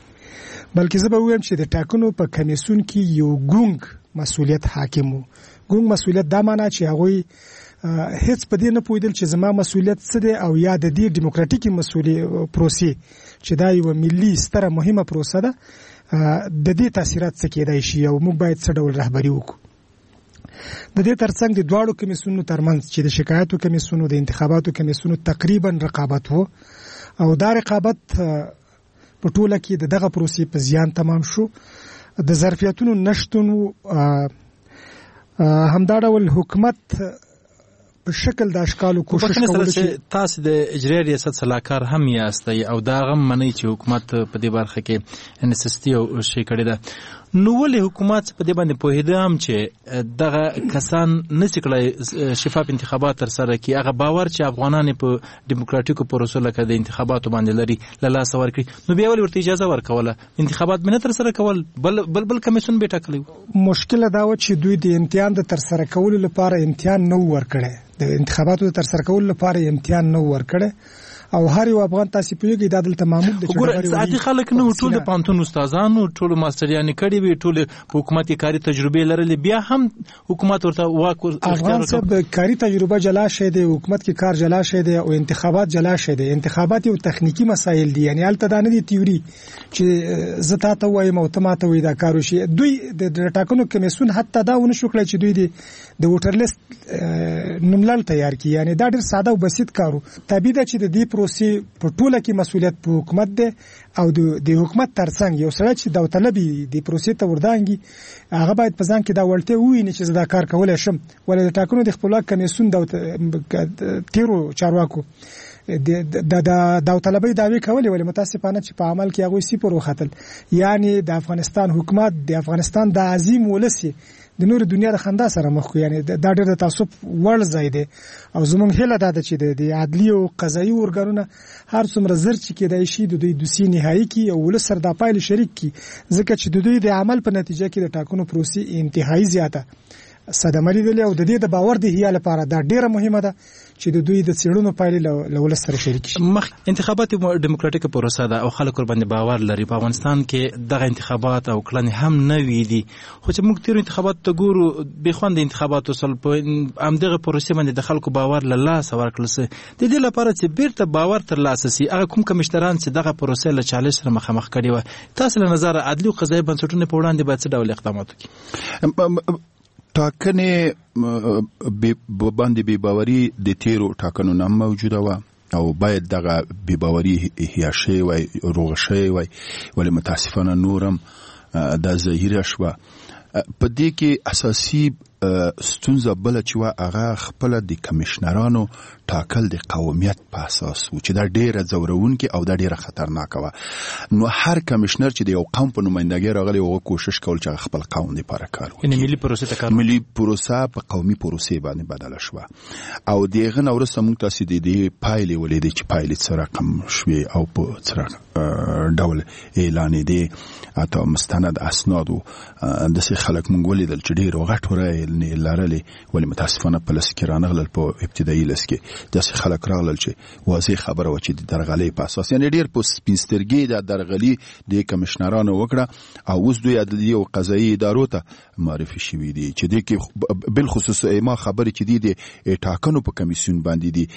بلکې زه به ووایم چې د ټاکنو په کمیسیون کې یو ګونګ مسؤلیت حاکم وو. ګونګ مسؤلیت دا معنا چې هغوی هیڅ په دې نه پوهېدل چې زما مسؤلیت څه دی او یا د دې ډیموکراتیکي مسؤلیت پروسې چې دا یوه ملي ستره مهمه پروسه ده د دې تاثیرات څه کېدای شي او موږ باید څه ډول رهبري وکړو. د دې ترڅنګ د دواړو کمیسیونو ترمنځ چې د شکایاتو کمیسیونو د انتخاباتو کمیسیونو تقریبا رقابت وو او دا رقابت په ټوله کې د دغه پروسې په زیان تمام شو. د ظرفیتونو نشتون همدا ډول حکومت په شکل د اشکالو کوشش کول چې تاسو د اجرایه ریاست سلاکار هم یاستئ او دا غم منئ چې حکومت په دې برخه کې انسستی او شي کړی ده، نو ولې حکومت په دې باندې پوهېده هم چې دغه کسان نشي کولای شفاف انتخابات تر سره کړي، هغه باور چې افغانان په دیموکراتیکو پروسو لکه د انتخاباتو باندې لري له لاسه ورکړي، نو بیا ولې ورته اجازه ورکوله انتخابات نه تر سره کول؟ بل بل بل کمیسیون به ټاکلی. مشکل دا و چې دوی د امتحان د تر سره کولو لپاره امتحان نه ورکړي، د انتخاباتو د تر سره کولو لپاره امتحان نه ورکړي، او هر یو افغان تاسو په یوګي د عدالت معمول د چړهبري ساعتي خلک نه ټول د پانتون استادانو ټول ماستریان کړي وي، ټول حکومتي کاری تجربه لرلې، بیا هم حکومت ورته واک افغان صاحب کاری تجربه جلا شه دی، حکومت کې کار جلا شه دی، او انتخابات جلا شه دی. انتخابات یو تخنیکی مسایل دي، یعنی الته دا نه دي تیوري چې زتا ته وایم او ته ماته وای دا کارو شي. دوی د ټاکنو کمیسیون حتی دا ونه شو کړی چې دوی د ووټر لیست نوملړ تیار کړي، یعنی دا ډېر ساده او بسیط کارو. طبیعي ده چې د دې پروسې په ټوله کې مسولیت په حکومت ده، او د حکومت ترڅنګ یو سړی چې داوطلبي د پروسې ته وردانګي هغه باید په ځان کې دا وړتیا وویني چې زه دا کار کولی شم. ولې د ټاکنو د خپلواک کمیسیون د تیرو چارواکو د داوطلبي دعوی کولې، ولې متاسفانه چې په عمل کې هغوی صفر وختل. یعنی د افغانستان حکومت د افغانستان د عظیم ولس د نور دنیا د خندا سره مخ کو، یعنی دا ډېر د تعصب وړ ځای دی. او زمونږ هیله دا ده چې د عدلي او قضایي ارګانونه هر څومره زر چې کېدای شي د دوی دوسیې نهایي کړي او ولس سره دا پایلې شریک کړي، ځکه چې د دوی د عمل په نتیجه کې د ټاکنو پروسې انتهایی زیاته صدمه لیدلې، او د دې د باور د احیا لپاره دا ډیره مهمه ده چې د دوی د څېړنو پایلې له ولس سره شریک شي. مخ انتخابات دیموکراتیکه پروسه ده او خلک ورباندې باور لري. په افغانستان کې دغه انتخابات او کړنې هم نه وي دي، خو چې موږ تیر انتخابات ته ګورو به خوند انتخابات وسل په همدغه پروسه باندې د خلکو باور له لاسه ورکړل سي. د دې لپاره چې بیرته باور تر لاسه سي، هغه کوم کمشتران چې دغه پروسه له چالش سره مخامخ کړي و، تاسو له نظر عدلي او قضایي بنسټونو په وړاندې باید څه ډول اقدامات وکړي؟ ټاکنې باندې بې باوري د تیرو ټاکنو نه موجوده وه، او باید دغه بې باوري احیا شوې وای، روغه شوې وای، ولې متاسفانه نورم دا ظاهره شوه. په دې کې اساسي ستونزه بله چې وه هغه خپله د کمیشنرانو ټاکل د قومیت په اساس و، چې دا ډېره ځورونکې او دا ډېره خطرناکه وه. نو هر کمیشنر چې د یو قوم په نمایندګۍ راغلی هغه کوشش کول چې هغه خپل قوم دپاره کار وکړي، یعنې ملي پروسې ته کار ملي پروسه په قومي پروسې باندې بدله شوه. او د هغه نه وروسته موږ تاسې د دې پایلې ولیدې چې پایلې څه رقم شوې او په څه ډول اعلانېدې، حتی مستند اسنادو داسې خلک موږ ولیدل چې ډېر غټ رایې لرلې، ولې متاسفانه په لس کې رانغلل، په ابتدایي لس کې داسې خلک راغلل چې واضح خبره وه چې د درغلۍ په اساس، یعنې ډېر په سپین سترګۍ د درغلي د کمیشنرانو وکړه، او اوس دوی عدلي او قضایي ادارو ته معرفي شوي دي چې دې کې بالخصوص ما خبرې چې دي د ټاکنو په کمیسیون باندې دي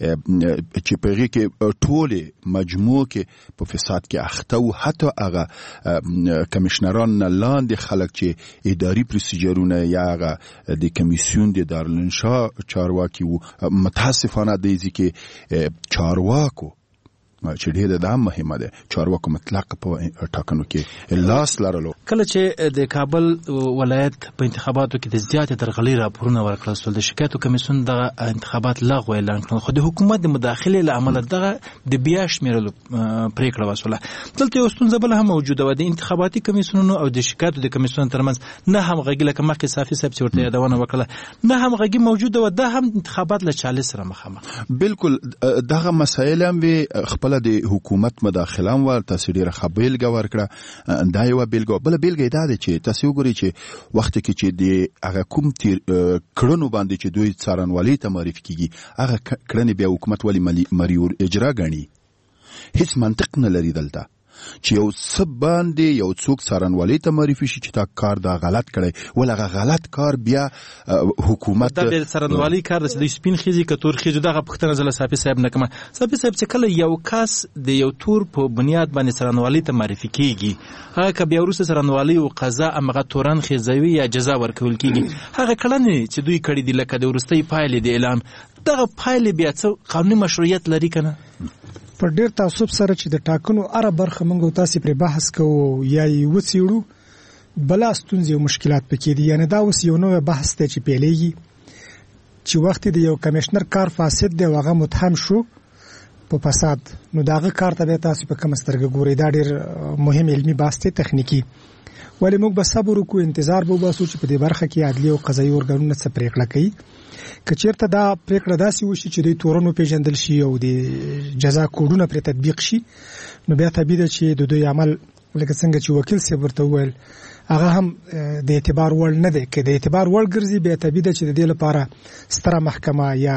چې په هغې کې ټولې مجموع کې په فساد کې اخته و، حتی هغه کمیشنران نه لاندې خلک چې اداري پروسیجرونه یا هغه د کمیسیون د دارالانشا چارواکي وو. متاسفانه د دې کې چارواکو چې ډېره دا مهمه ده، چارواکو مطلق په ټاکنو کې لاس لرلو. کله چې د کابل ولایت په انتخاباتو کې د زیاتې درغلۍ راپورونه ورکړل شول، د شکایتو کمیسیون دغه انتخابات لغوه اعلان کړل، خو د حکومت د مداخلې له امله دغه د بیا شمېرلو پرېکړه وشوله. دلته یو ستونزه بله هم موجوده وه، د انتخاباتي کمیسیونونو او د شکایتو د کمیسیون ترمنځ نه همغږي، لکه مخکې صافي صاحب چې ورته یادونه وکړله، نه همغږي موجوده وه. دا هم انتخابات له چالش سره مخامخ. بالکل دغه مسایل هم وي، خپل د حکومت مداخله هم ور تاسو ډیره ښه بیلګه ورکړه. دا یوه بیلګه. بله بیلګه دا ده چې تاسو وګورئ چې وخت کې چې د هغه کوم تیر کړنو باندې چې دوی څارنوالۍ ته معرفي کیږي، هغه کړنې بیا حکومت ولې مریور اجرا ګڼي؟ هیڅ منطق نه لري دلته چې یو څه باندې یو څوک څارنوالۍ ته معرفي شي چې دا کار دا غلط کړی، ول هغه غلط کار بیا حکومت دا د څارنوالۍ کار د سپین خیزي که تور خیزي. دغه پوښتنه زه له صافي صاحب نه کوم. صافي صاحب چې کله یو کس د یو تور په بنیاد باندې څارنوالۍ ته معرفي کیږي، هغه که بیا وروسته څارنوالۍ او قضا همغه تورن خیزوي یا جزا ورکول کیږي، هغه کړنې چې دوی کړي دي لکه د وروستۍ پایلې د اعلان، دغه پایلې بیا څه قانوني مشروعیت لري که نه؟ په ډېر تعصب سره چې د ټاکنو هره برخه موږ او تاسې پرې بحث کوو یا یې وڅېړو، بلا ستونزې او مشکلات پکې دي. یعنې دا اوس یو نوی بحث دی چې پیلېږي چې وخت د یو کمیشنر کار فاسد دی او هغه متهم شو په فساد، نو د هغه کار ته بیا تاسو په کومه سترګه ګورئ؟ دا ډېر مهم علمي بحث دی، تخنیکي. ولې موږ به صبر وکړو انتظار به وباسو چې په دې برخه کې عدلي او قضایي ارګانونه څه پریکړه کوي که چېرته دا پریکړه داسې وشي چې دوی تورن وپېژندل شي او د جزا کوډونه پرې تطبیق شي نو بیا طبیعي ده چې د دوی عمل لکه څنګه چې وکیل صاحب ورته وویل هغه هم د اعتبار وړ نه دی که د اعتبار وړ ګرځي بیا طبیعي ده چې د دې لپاره ستره محکمه یا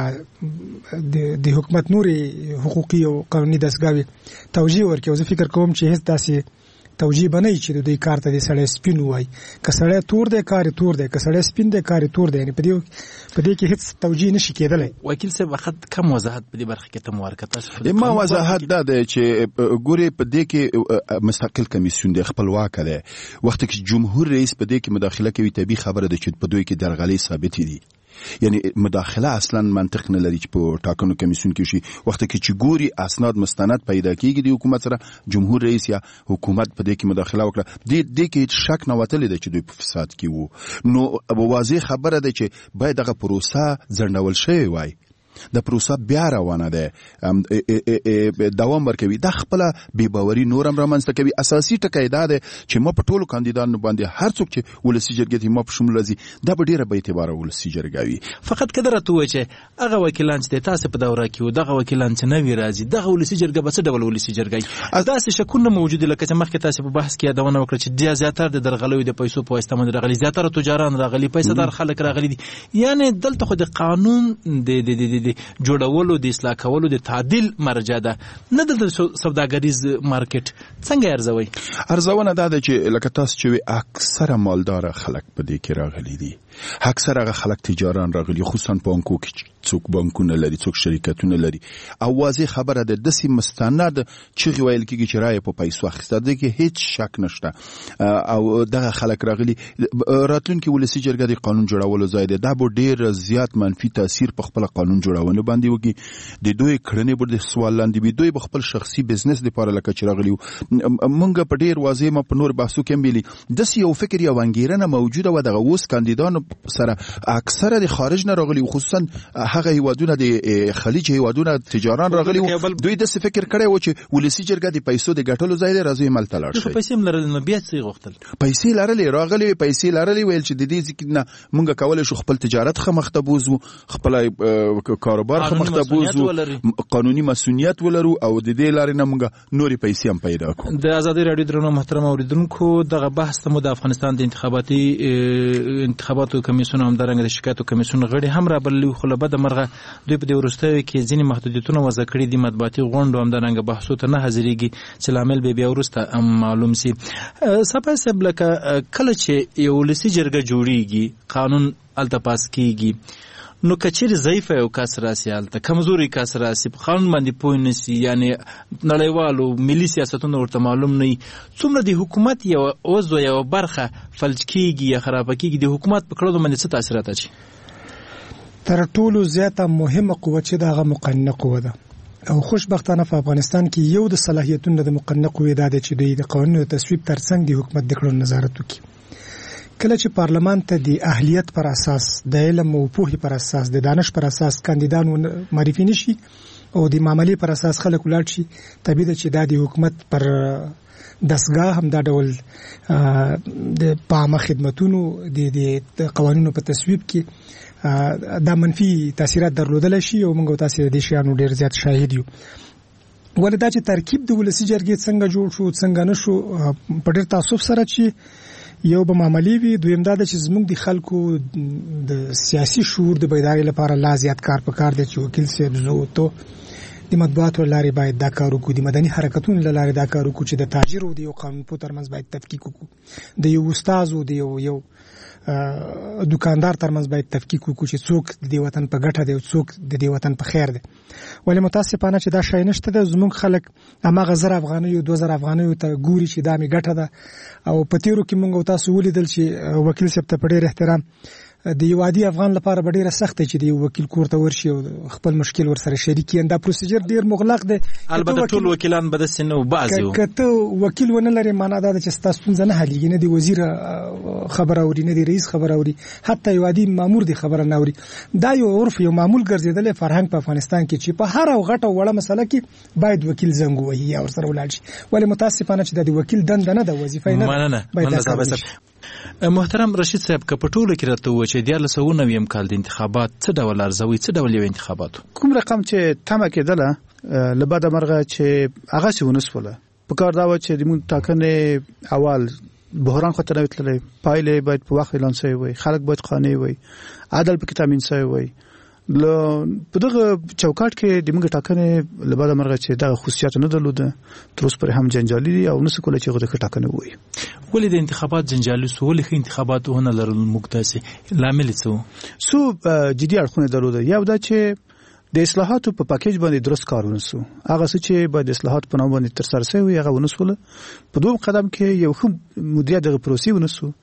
د حکومت نورې حقوقي او قانوني دستګاوې توجیه ورکړي. زه فکر کوم چې هیڅ داسې توجیه بنئ چې د دوی کار ته د سړی سپین وای که سړی تور دی کار تور دی که سړی سپین دی کار تور دی. یعنې په دې په دې کې هیڅ توجیه نشي کېدلی. وکیل صاحب وخت کم وضاحت په دې برخه کې ته مورکته ما وضاحت دا دی چې ګوري په دې کې مستقل کمیسیون دی خپلواک دی وخت کې جمهور رئیس په دې کې مداخله کوي طبيعي خبره ده چې په دوی کې درغلي ثابت دي یعنی مداخله اصلا منطق نه لري چې په ټاکنو کمیسیون کې شي وخت کې چې ګوري اسناد مستند پیدا کیږي د حکومت سره جمهور رئیس یا حکومت په دې کې مداخله وکړه د دې کې شک نه وتلی دی چې دوی په فساد کې وو نو واضح خبره ده چې باید دغه پروسه ځنډول شوی وای د پروسه بیا روانه ده دوام ورکوي د خپل بې باوري نورم رامنځته کوي. اساسي ټکی دا ده چې ما په ټولو کاندیدانو باندې هر څوک چې ولسی جرګې ته ما په شمول راځي دا به ډیره به اعتبار ولسی جرګه وي. فقط کدر ته وای چې هغه وکیلان چې تاسو په دوره کې و دغه وکیلان چې نوی راځي دغه ولسی جرګه به څه ډول ولسی جرګه داسې شکونه موجود لکه چې مخکې تاسو په بحث کې یادونه وکړه چې ډیر زیاتره د درغلوي د پیسو په واسطه باندې راغلي زیاتره تجاران راغلي پیسې دار خلک راغلي دي. یعنی دلته خو د قانون د د جوړولو د اصلاح کولو د تعدیل مرجع ده نه د سوداګریز مارکیټ. څنګه ارزوي؟ ارزونه دا ده چې لکه تاسو چې اکثره مالدار خلک په دې کې راغلي دي اکثر هغه خلک تجاران راغلي خصوصا بانکو کې څوک بانکونه لري څوک شرکتونه لري او واضح خبره ده داسې مستند چې ویل کېږي چې رای په پیسو اخیسته ده کې هیڅ شک نشته او دغه خلک راغلي راتلونکي ولسی جرګه د قانون جوړولو ځای ده دا به ډیر زیات منفي تاثیر په خپل قانون جوړونه باندې وکړي د دوی کړنې به د سوال لاندې وي دوی به خپل شخصي بزنس لپاره لکه چې راغلي مونږ په ډیر واضح ما په نور بحثو کې ویلي داسې یو فکر یا وانګیرنه موجوده و دغه اوس کاندیدانو سره اکثره د خارج نه راغلي خصوصا هغه هیوادونه د خلیج هیوادونه تجاران راغلي دوی د څه فکر کړي و چې ولسی جرګه د پیسو د ګټلو ځای دی راځي ملته لاړ شي. پیسې لرل نو بیا څه غوښتل پیسې لرلې راغلي پیسې لرلې ویل چې د دې ځکه نه مونږ کولای شو خپل تجارت خه مختبوزو خپل کاروبار خه مختبوزو قانوني مسؤلیت ولرو او د دې لارې نه مونږ نوري پیسې هم پیدا کړو. د ازادي رادیو درنو محترم اوریدونکو دغه بحث ته د افغانستان د انتخاباتي انتخاباتو کمیسیون هم درنګ د شکایتو کمیسیون غړي هم را بللي خو له بده مرغه دوی په دې وروستیو کې ځینې محدودیتونه وضع کړي دي مطبوعاتي غونډو هم درنګ بحثو ته نه حاضرېږي چې لامل به بیا وروسته معلوم سي. صاحب صاحب لکه کله چې یو ولسي جرګه جوړیږي قانون الته پاس کیږي نو کچیر ضعیف یو کس راسي الته کمزوري کس راسي په قانون باندې پوه نسی یعنی نړیوالو ملي سیاستونو ورته معلوم نه څومره د حکومت یو عضو یو برخه فلج کیږي یا خراب کیږي د حکومت په کړو باندې څه تاثیرات اچي. تر ټولو زیاته مهمه قوه چې دغه مقننه قوه ده او خوشبختانه په افغانستان کې یو د صلاحیتونو د مقننه قوې ده چې د قانونو تصویب ترڅنګ د حکومت د کړو نظارت وکړي. کله چې پارلمان ته د اهلیت پر اساس د علم او پوهې پر اساس د دانش پر اساس کاندیدان معرفي نشي او د معاملې پر اساس خلک ولاړ شي طبيعي ده چې د حکومت پر دستګاه هم دا ډول د پامه خدماتونو د قوانینو په تصویب کې دا منفي تاثیرات درلودل شي او موږ تاسو د دې شیانو ډیر زیات شاهد یو. ولدا چې ترکیب د ولسی جرګې څنګه جوړ شو څنګه نشو په ډیر تاسو سره چې یو به معاملې وي دویم دا چې زموږ د خلکو د سیاسي شعور د بیدارۍ لپاره لا زیات کار پکار دی چې وکیل صاحب زو ته د مطبوعاتو لارې باید دا کار وکړو د مدني حرکتونو لارې دا کار وکړو چې د تاجر او د یو قانون په ترمنځ باید تفکیک وکړو د یو استاد او د یو یو دکاندار ترمنځ باید تفکیک وکړو چې څوک د دې وطن په ګټه دی او څوک د دې وطن په خیر دی. ولې متاسفانه چې دا شای نشته د زموږ خلک هماغه زر افغانۍ او دوه زر افغانۍ ته ګوري چې دا می ګټه ده او په تیرو کې موږ تاسو ولیدل چې وکیل صاحب ته په ډېر احترام د یو عادي افغان لپاره به ډیره سخت چې د وکیل کور ته ورشي او خپل مشکل ورسره شریک کړي. دا پروسیجر ډیر مغلق دی. البته ټول وکیلان به د سینو بعضي کته وکیل ونه لري معنا دا چې تاسو څنګه نه حلیږي، نه دی وزیر خبر اوري، نه دی رئیس خبر اوري، حتی یو عادي مامور دی خبر نه اوري. دا یو عرف یو معمول ګرځیدل فرهنګ په افغانستان کې چې په هر غټه وړه مسله کې باید وکیل زنګ وهي یا ورسره ولاړ شي. ولې متاسفانه چې د وکیل دنده نه د وظیفه نه باید. محترم رشید صاحب که په ټولو کې راته و چې دیارلس سوه نوي کال د انتخابات څه ډول ارزوي، څه ډول یو انتخابات کوم رقم چې تمه کېدله له بعده مرغه چې هغه څه ونسوله په کار دا و چې د مونږ ټاکنې اول بحران خطر نه وتللی، پایلې باید په وخت اعلان شوی وي، خلک باید قانع وي، عدل پکې تامین شوی وي. له په دغه چوکاټ کې د موږ ټاکنې له بعده مرغه چې دغه خصوصیات نه درلوده تر اوسه پورې هم جنجالي دي او نسو کولی چې هغه د ټاکنې ووایي. ولې د انتخابات جنجالي سو؟ ولې ښه انتخابات ونه لرل؟ موږ داسې لامل څه سو جدي اړخونه درلوده. یو دا چې د اصلاحاتو په پاکیج باندې درست کار ونسو، هغه څه چې باید اصلاحات په نوم باندې ترسره شوي هغه ونسوله. په دویم قدم کې یو ښه مدیریت دغه پروسې ونسو،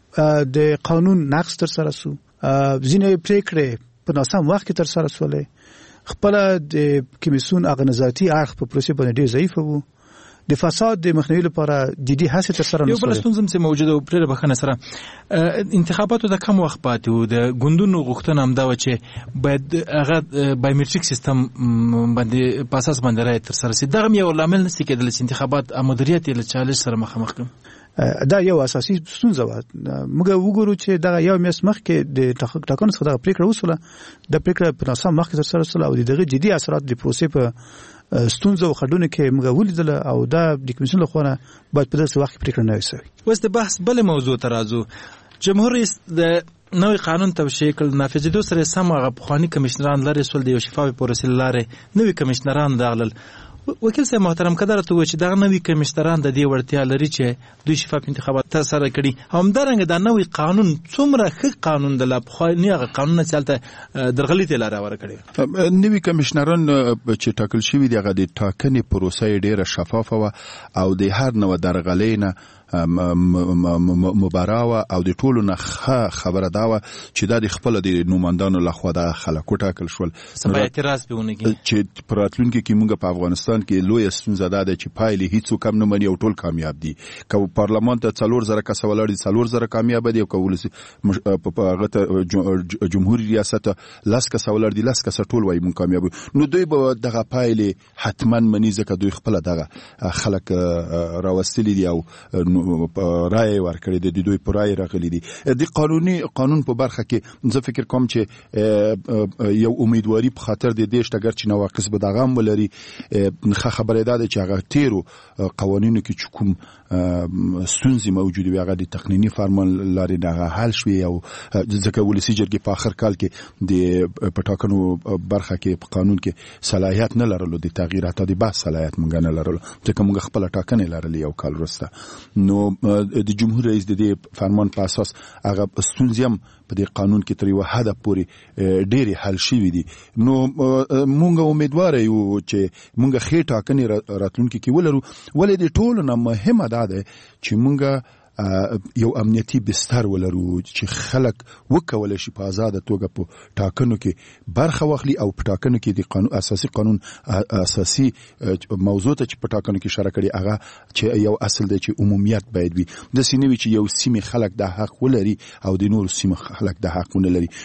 د قانون نقض ترسره سو، ځینې پریکړې په ناسم وخت کې تر سره سولې، خپل د کمیسیون اغنزاتی اړخ په پروسې باندې ډیر ضعیف وو، د فساد د مخنیوي لپاره جدي هڅې تر سره نه یو بل ستونزه چې موجوده و پرې بخنه سره انتخاباتو د کم وخت پاتې و، د ګوندونو غوښتنه هم دا و چې باید هغه بایومټریک سیستم باندې په اساس باندې راځي تر سره سي. دغه یو لامل نشي کېدل چې انتخابات مدیریت له چالش سره مخامخ کړي. دا یو اساسي ستونزه و. موږ وګورو چې دا یو میاشت مخکې د ټاکنو څخه د پریکړه وسوله، د پریکړه په ناسم وخت کې تر سره وسوله او دغه جدي اثرات د پروسې په ستونزه او خډونه کې موږ ولیدل او دا د کمیسیون لخوا باید په دغه وخت کې پریکړه نه وشي. اوس د بحث بل موضوع ته راځو. جمهور رئیس د نوې قانون توشیح کړ، نافذېدو سره سم هغه پخواني کمشنران لرې سول، د یو شفافې پروسې لارې نوي کمشنران راغلل. وکیل صاحب محترم کدار ته و چې دا نوې کمشنران د دې وړتیا لري چې دوی شفاف انتخابات ترسره کړي. همدارنګه دا نوې قانون څومره ښه قانون د لا پخواني هغه قانون چې هلته درغلي لاره ورکړې. نوي کمشنران چې ټاکل شوي دي هغه د ټاکنې پروسه ډیره شفافه وه او د هر نوع درغلۍ نه مباراه او د ټولو نه خبره دا و چې دا د خپل د نوماندانو لخوا د خلکو ټاکل شول. سبا اعتراض به ونه کړي چې پراتلونکو کې موږ په افغانستان کې لوی ستونزه ده چې پایلې هیڅ کم نه مني او ټول کامیاب دي. که پارلمان ته څلور زره کس ولاړ دي څلور زره کامیاب دي او که ولسی په هغه جمهوریت ریاست لاس کس ولاړ دي لاس کس ټول وایي موږ کامیاب. نو دوی به دغه پایلې حتما مني ځکه دوی خپل دغه خلک راوستلي دي او رای ورکړي دي، دوی په رای راغلي دي. د قانوني قانون په برخه کې زه فکر کوم چې یو امیدواري په خاطر د دې شتګر چې نواقص به دغه هم ولري. خبره ده چې هغه تیرو قوانینو کې چې کوم ستونزې موجودې وي هغه د تقنیني فرمان لارې دغه حل شوي او ځکه ولسي جرګې په آخر کال کې د په ټاکنو برخه کې په قانون کې صلاحیت نه لرلو، د تغییراتو د بحث صلاحیت موږ نه لرلو ځکه موږ خپل ټاکنې لرلې یو کال وروسته. نو د جمهور رئیس د دې فرمان په اساس هغه ستونزې هم په دې قانون کې تر یو حده پورې ډېرې حل شوي دي. نو موږ امیدواره یو چې موږ ښې ټاکنې راتلونکي کې ولرو. ولې د ټولو نه مهمه دا ده چې موږ یو امنیتي بستر ولرو چې خلک وکولی شي په آزاده توګه په ټاکنو کې برخه واخلي او په ټاکنو کې د قانون اساسي قانون اساسي موضوع ته چې په ټاکنو کې اشاره کړي هغه چې یو اصل دی چې عمومیت باید وي. داسې نه وي چې یو سیمې خلک د حق ولري او د نورو سیمې خلک د حق ونه لري.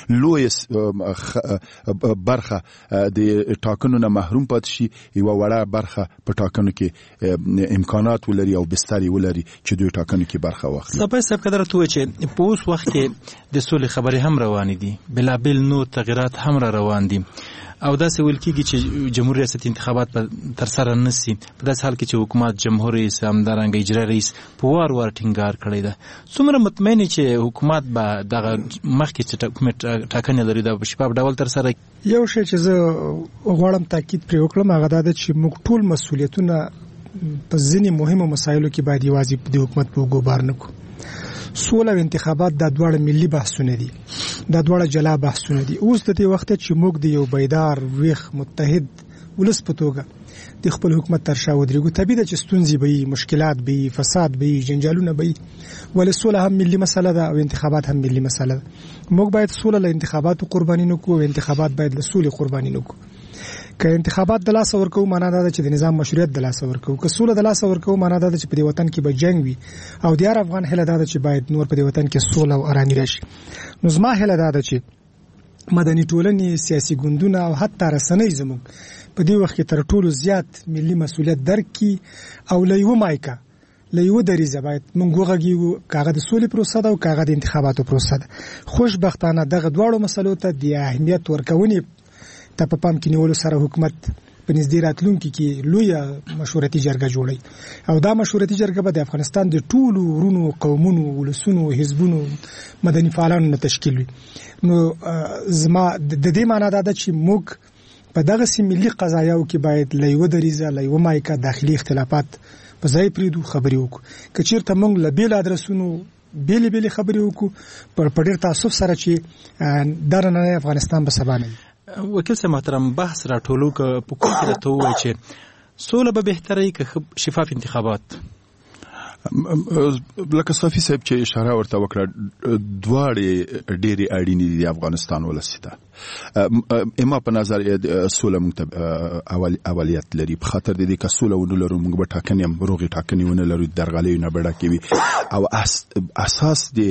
لویه برخه د ټاکنو نه محروم پاتې شي، یوه وړه برخه په ټاکنو کې امکانات ولري او بستر ولري چې دوی ټاکنو کې برخه واخلي. صاحب صاحب کدر ته چې په اوس وخت کې د سولې خبرې هم روانې دي، بلابل نو تغیرات هم را روان دي او داسې ویل کېږي چې جمهور ریاست انتخابات په ترسره نشي په داسې حال کې چې حکومت جمهور رئیس همدارنګه اجرا رئیس په وار وار ټینګار کړی ده. څومره مطمئن چې حکومت به دغه مخکې چې حکومت ټاکنې لري دا په شفاف ډول ترسره؟ یو شی چې زه غواړم تاکید پرې وکړم هغه دا ده چې موږ ټول مسؤلیتونه په ځینې مهمو مسایلو کې باید یوازې د حکومت په ګوبار نه کړو. سوله او انتخابات دا دواړه ملي بحثونه دي، دا دواړه جلا بحثونه دي. اوس د دې وخت چې موږ د یو بیدار ویښ متحد ولس په توګه د خپل حکومت تر شا ودرېږو. طبیعي ده چې ستونزې به وي، مشکلات به وي، فساد به وي، جنجالونه به وي، ولې سوله هم ملي مسله ده او انتخابات هم ملي مسله ده. موږ باید سوله له انتخاباتو قرباني نه کړو او انتخابات باید له سولې قرباني نه کړو. که انتخابات د لاسه ورکوو معنا دا ده چې د نظام مشروعیت د لاسه ورکوو، که سوله د لاسه ورکوو معنا دا ده چې په دې وطن کې به جنگ وي او د هر افغان هیله دا ده چې باید نور په دې وطن کې سوله او آرامي راشي. نو زما هیله دا ده چې مدني ټولنې، سیاسي ګوندونه او حتی رسنۍ زموږ په دې وخت کې تر ټولو زیات ملي مسؤلیت درک کړي او له یوه مایکه له یوه دریځه باید موږ وغږیږو، که هغه د سولې پروسه ده او که هغه د انتخاباتو پروسه ده. خوشبختانه دغه دواړو مسلو ته د اهمیت ورکونې ته په پام کې نیولو سره حکومت په نږدې راتلونکي کې لویه مشورتي جرګه جوړوي او دا مشورتي جرګه به د افغانستان د ټولو ورونو، قومونو، ولسونو، حزبونو، مدني فعالانو نه تشکیل وي. نو زما د دې معنا دا ده چې موږ په دغه سي ملي قضایاو کې باید له یوه دریځه له یوه مایکه داخلي اختلافات په ځای پرېږدو، خبرې وکړو. که چېرته موږ له بېلو ادرسونو بېلې بېلې خبرې وکړو په ډېر تعصب سره چې دا نننی افغانستان به سبا نه وي. وکیل صاحب محترم، بحث راټولو که په کوم کې راته ووایي چې سوله به بهتره وي که شفاف انتخابات؟ لکه صافي صاحب چې اشاره ورته وکړه، دواړې ډېرې اړینې دي د افغانستان ولس ته. اما په نظر سوله موږ ته اولیت لري، په خاطر د دې که سوله ونه لرو موږ به ټاکنې هم روغې ټاکنې ونه لرو، درغلیو نه به ډکې وي او اساس د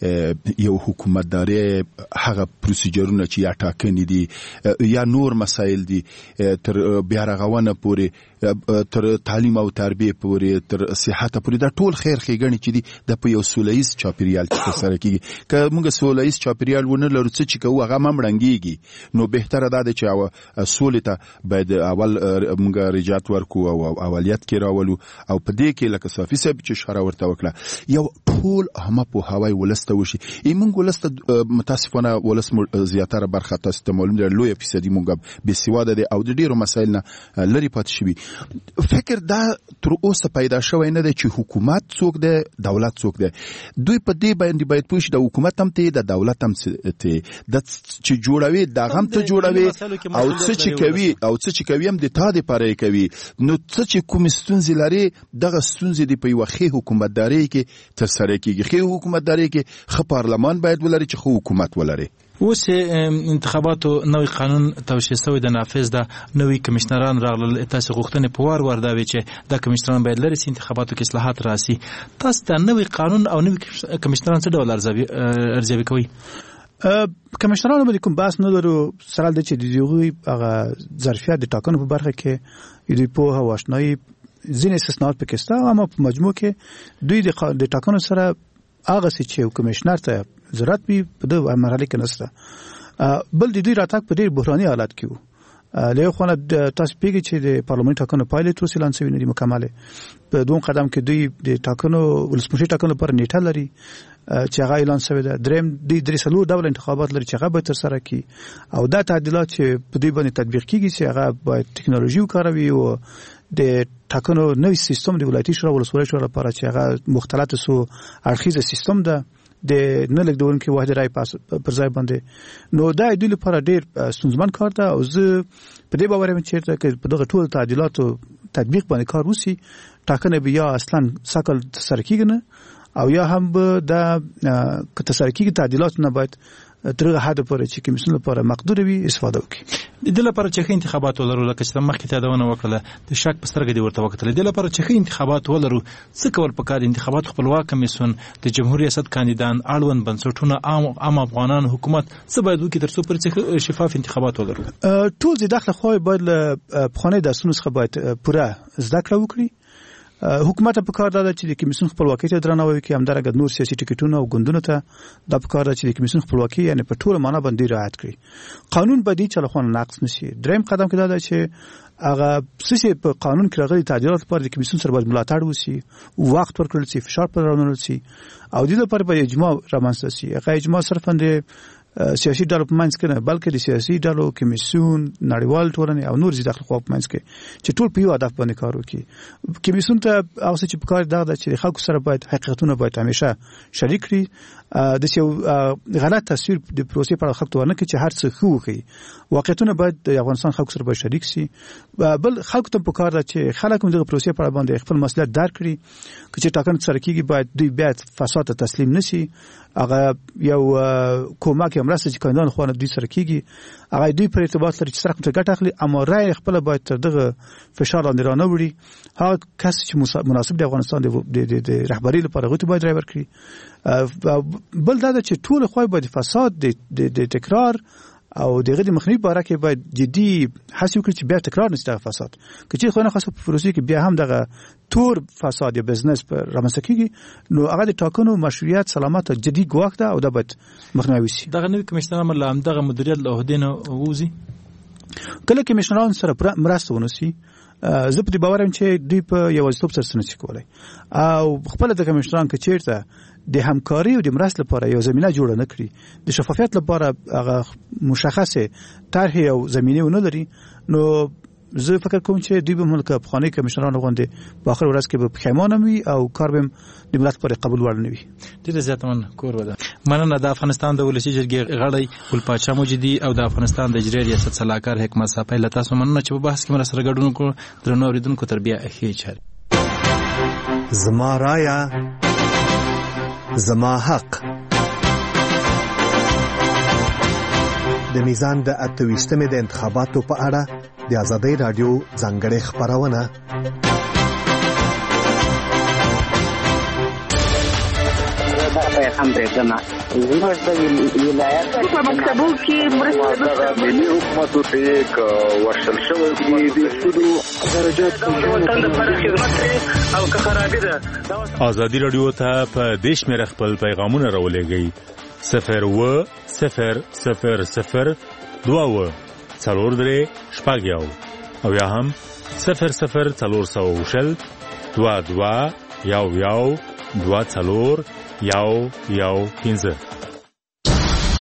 یو حکومتدارۍ هغه پروسیجرونه چې یا ټاکنې دي یا نور مسایل دي تر بیارغونه پورې، تر تعلیم او تربیه پورې، تر صحت پورې، دا ټول خیر ښېګڼې چې دي د په یو سوله ییز چاپیریال کې ترسره کېږي. که موږ سوله ییز چاپیریال ونه لرو څه چې کوو هغه هم ړنګېږي. نو بهتره دا ده چې سولې ته باید اول موږ رجعت ورکو او اولیت کې راولو او په دې کې لکه صافي صاحب چې اشاره ورته وکړه یو ټول عامه پوهاوی ولس ته وشي. موږ ولس ته متاسفانه ولس زیاتره برخه تاسو ته معلوم دی لویه فیصدي موږ بېسواده دی او د ډېرو مسایل نه لرې پاتې شوي. فکر دا تر اوسه پیدا شوی نه دی چې حکومت څوک دی، دولت څوک دی. دوی په دې باندې باید پوه شي د حکومت هم ته د دولت هم ته د چې جوړوي دا هم ته جوړوي او څه چې کوي او څه چې کوي هم د تا دپاره کوي. نو څه چې کومې ستونزې لري دغه ستونزې د په یوه ښې حکومتدارۍ کې ترسره کېږي. ښې حکومتدارۍ کې ښه پارلمان باید ولري چې ښه حکومت ولري. اوس انتخاباتو نوی قانون توشیح شوی د نافذ ده، نوی کمشنران راغلل، تاسو غوښتنې په وار وار دا وی چې دا کمشنران باید لري چې انتخاباتو کې اصلاحات راسي. تاسو د نوی قانون او نوی کمشنران څه ډول ارزیابي کوئ؟ کمشنرانو باندې کوم بحث نه لرو، سره د چې د دوی هغه ظرفیت د ټاکنو په برخه کې دوی په هوا آشنایی ځینې استثناءات پکې شته، اما په مجموع کې دوی د ټاکنو سره هغه چې یو کمشنر ته ضرورت وي په دغه مرحله کې نشته. بل د دوی راتګ په ډېر بحراني حالت کې وو. له یو خوا تاسو پیږي چې د پارلماني ټاکنو پایلې تر اوسه اعلان شوي نه دي مکمله. په دوم قدم کې دوی د ټاکنو ولسمشر ټاکنو پر نیټه لري چې هغه اعلان شوی ده. دریم د درې څلور ډول انتخابات لري چې هغه به ترسره کړي او دا تعدیلات چې په دوی باندې تطبیق کیږي چې هغه باید ټکنالوژي وکاروي او د ټاکنو نوې سیستم د ولایتي شورا ولسوالۍ شورا لپاره چې هغه مختلط سو اړخیز سیستم ده د نه لګدونکو واحد رای پاس پر ځای باندې. نو دا د دوی لپاره ډېر ستونزمن کار ده او زه په دې باور یم چې په دغه ټول تعدیلاتو تطبیق باندې کار وشي ټاکنه بیا اصلا سکل ترسره کیږي نه او یا هم به دا که ترسره کیږي تعدیلات نه باید تر حد پورې چې کمیسیون لپاره مقدور وي استفاده وکړي. د دې لپاره چې ښه انتخابات ولرو لکه چې مخکې ته یادونه وکړله د شک په سترګه دې ورته وکتله، د دې لپاره چې ښه انتخابات ولرو څه کول پکار دي؟ انتخابات خپلواک کمیسیون، د جمهور ریاست کاندیدان، اړوند بنسټونه، عام افغانان، حکومت څه باید وکړي تر څو پرې شفاف انتخابات ولرو؟ ټول د داخله خو باید له پخواني درسونو څخه باید پوره زده کړه وکړي. حکومت په کار ده چې د کمیسیون خپلواکۍ ته درناوی وکړي، همدارنګه نور سیاسي ټکټونه او ګوندونو ته دا په کار ده چې د کمیسیون خپلواکۍ یعنی په ټوله معنا باندې رعایت کړي. قانون باید هیڅ لخوا نقض نشي. دریم قدم کې دا ده چې هغه څه په قانون کې راغلي تعدیلات لپاره د کمیسیون سره باید ملاتړ وشي، وخت ورکړل شي، فشار پر راوړل شي او د دې لپاره باید اجماع رامنځته شي. هغه اجماع صرفاً د سیاسي ډلو په منځ کې نه بلکې د سیاسي ډلو کمیسیون نړیوال ټولنې او نور ځینې خلکو په منځ کې چې ټول په یو هدف باندې کار وکړي. کمیسیون ته هغه څه چې په کار دا ده چې خلکو سره باید حقیقتونه باید همیشه شریک کړي، د یو غلط تصویر د پروسې په اړه خلکو ورنه کړي چې هر څه ښه وکړي. واقعیتونه باید د افغانستان خلکو سره باید شریک شي. بل خلکو ته په کار ده چې خلک هم دغه پروسې په اړه باندې خپل مسؤلیت درک کړي، چې ټاکنې سره کېږي باید دوی بیا فساد ته تسلیم نشي. هغه یو کومک یا مرسته چې کاندان خوانه دوی سره کېږي هغه دوی پر ارتباط لري چې سره ته ګټه اخلي، اما رای خپل باید تر دغه فشار لاندې رانه وړي. هغه کس چې مناسب د افغانستان د رهبرۍ لپاره هغوی ته باید رای ورکړي. بل دا ده چې ټول خوا باید فساد د تکرار او دغه د مخنیوي لپاره کې باید جدي هڅه وکړي چې بیا تکرار نشي دغه فساد. که چې خو نه خاصه په پروسې کې بیا هم دغه تور فساد یا بزنس پر رامنځته کیږي، نو هغه د ټاکنو مشروعیت سلامت جدي ګواښ ده او دا باید مخنیوي شي. دغه نوی کمشنر مله هم دغه مدیریت له عهدې نه ووځي. کله کمشنران سره مرسته ونیسي، زه په دې باور یم چې دوی په یوازیتوب سره څه نشي کولی، او خپله د کمشنران که چېرته د همکاري او د مرستې لپاره یو زمینه جوړه نه کړي، د شفافیت لپاره هغه مشخصې طرحې او زمینې ونه لري، نو زه فکر کوم چې دوی به هم لکه پخواني کمشنرانو غوندې په آخر ورځ کې به پښیمانه وي او کار به هم د ملت پورې قبول وړ نه وي. ډېره زیاته مننه کور وده. مننه. د افغانستان د ولسي جرګې غړی ګلپاچا مجدي او د افغانستان د اجرایي ریاست سلاکار حکمت صافی له تاسو مننه چې په بحث کې مرسته ګډون وکړو. درنو اورېدونکو تر بیا ښې چارې. زما رایه زما حق. د میزان د اته ویشتمې د انتخاباتو په اړه د آزادۍ راډیو ځانګړې خپرونه. هم برېښنا زموږ د ولایت په مکتبو کې مرسته ملي حکومت ته یک ورشل شوی دی د سودو درجات وطن لپاره خدمت او که خرابې ده. آزادي راډیو ته په دې شمېره خپل پیغامونه راولېږئ: صفر اووه صفر صفر صفر دوه اووه څلور درې شپږ یو او یا هم صفر صفر څلور سوه شل دوه دوه یو یو دوه څلور یو یو پنځه.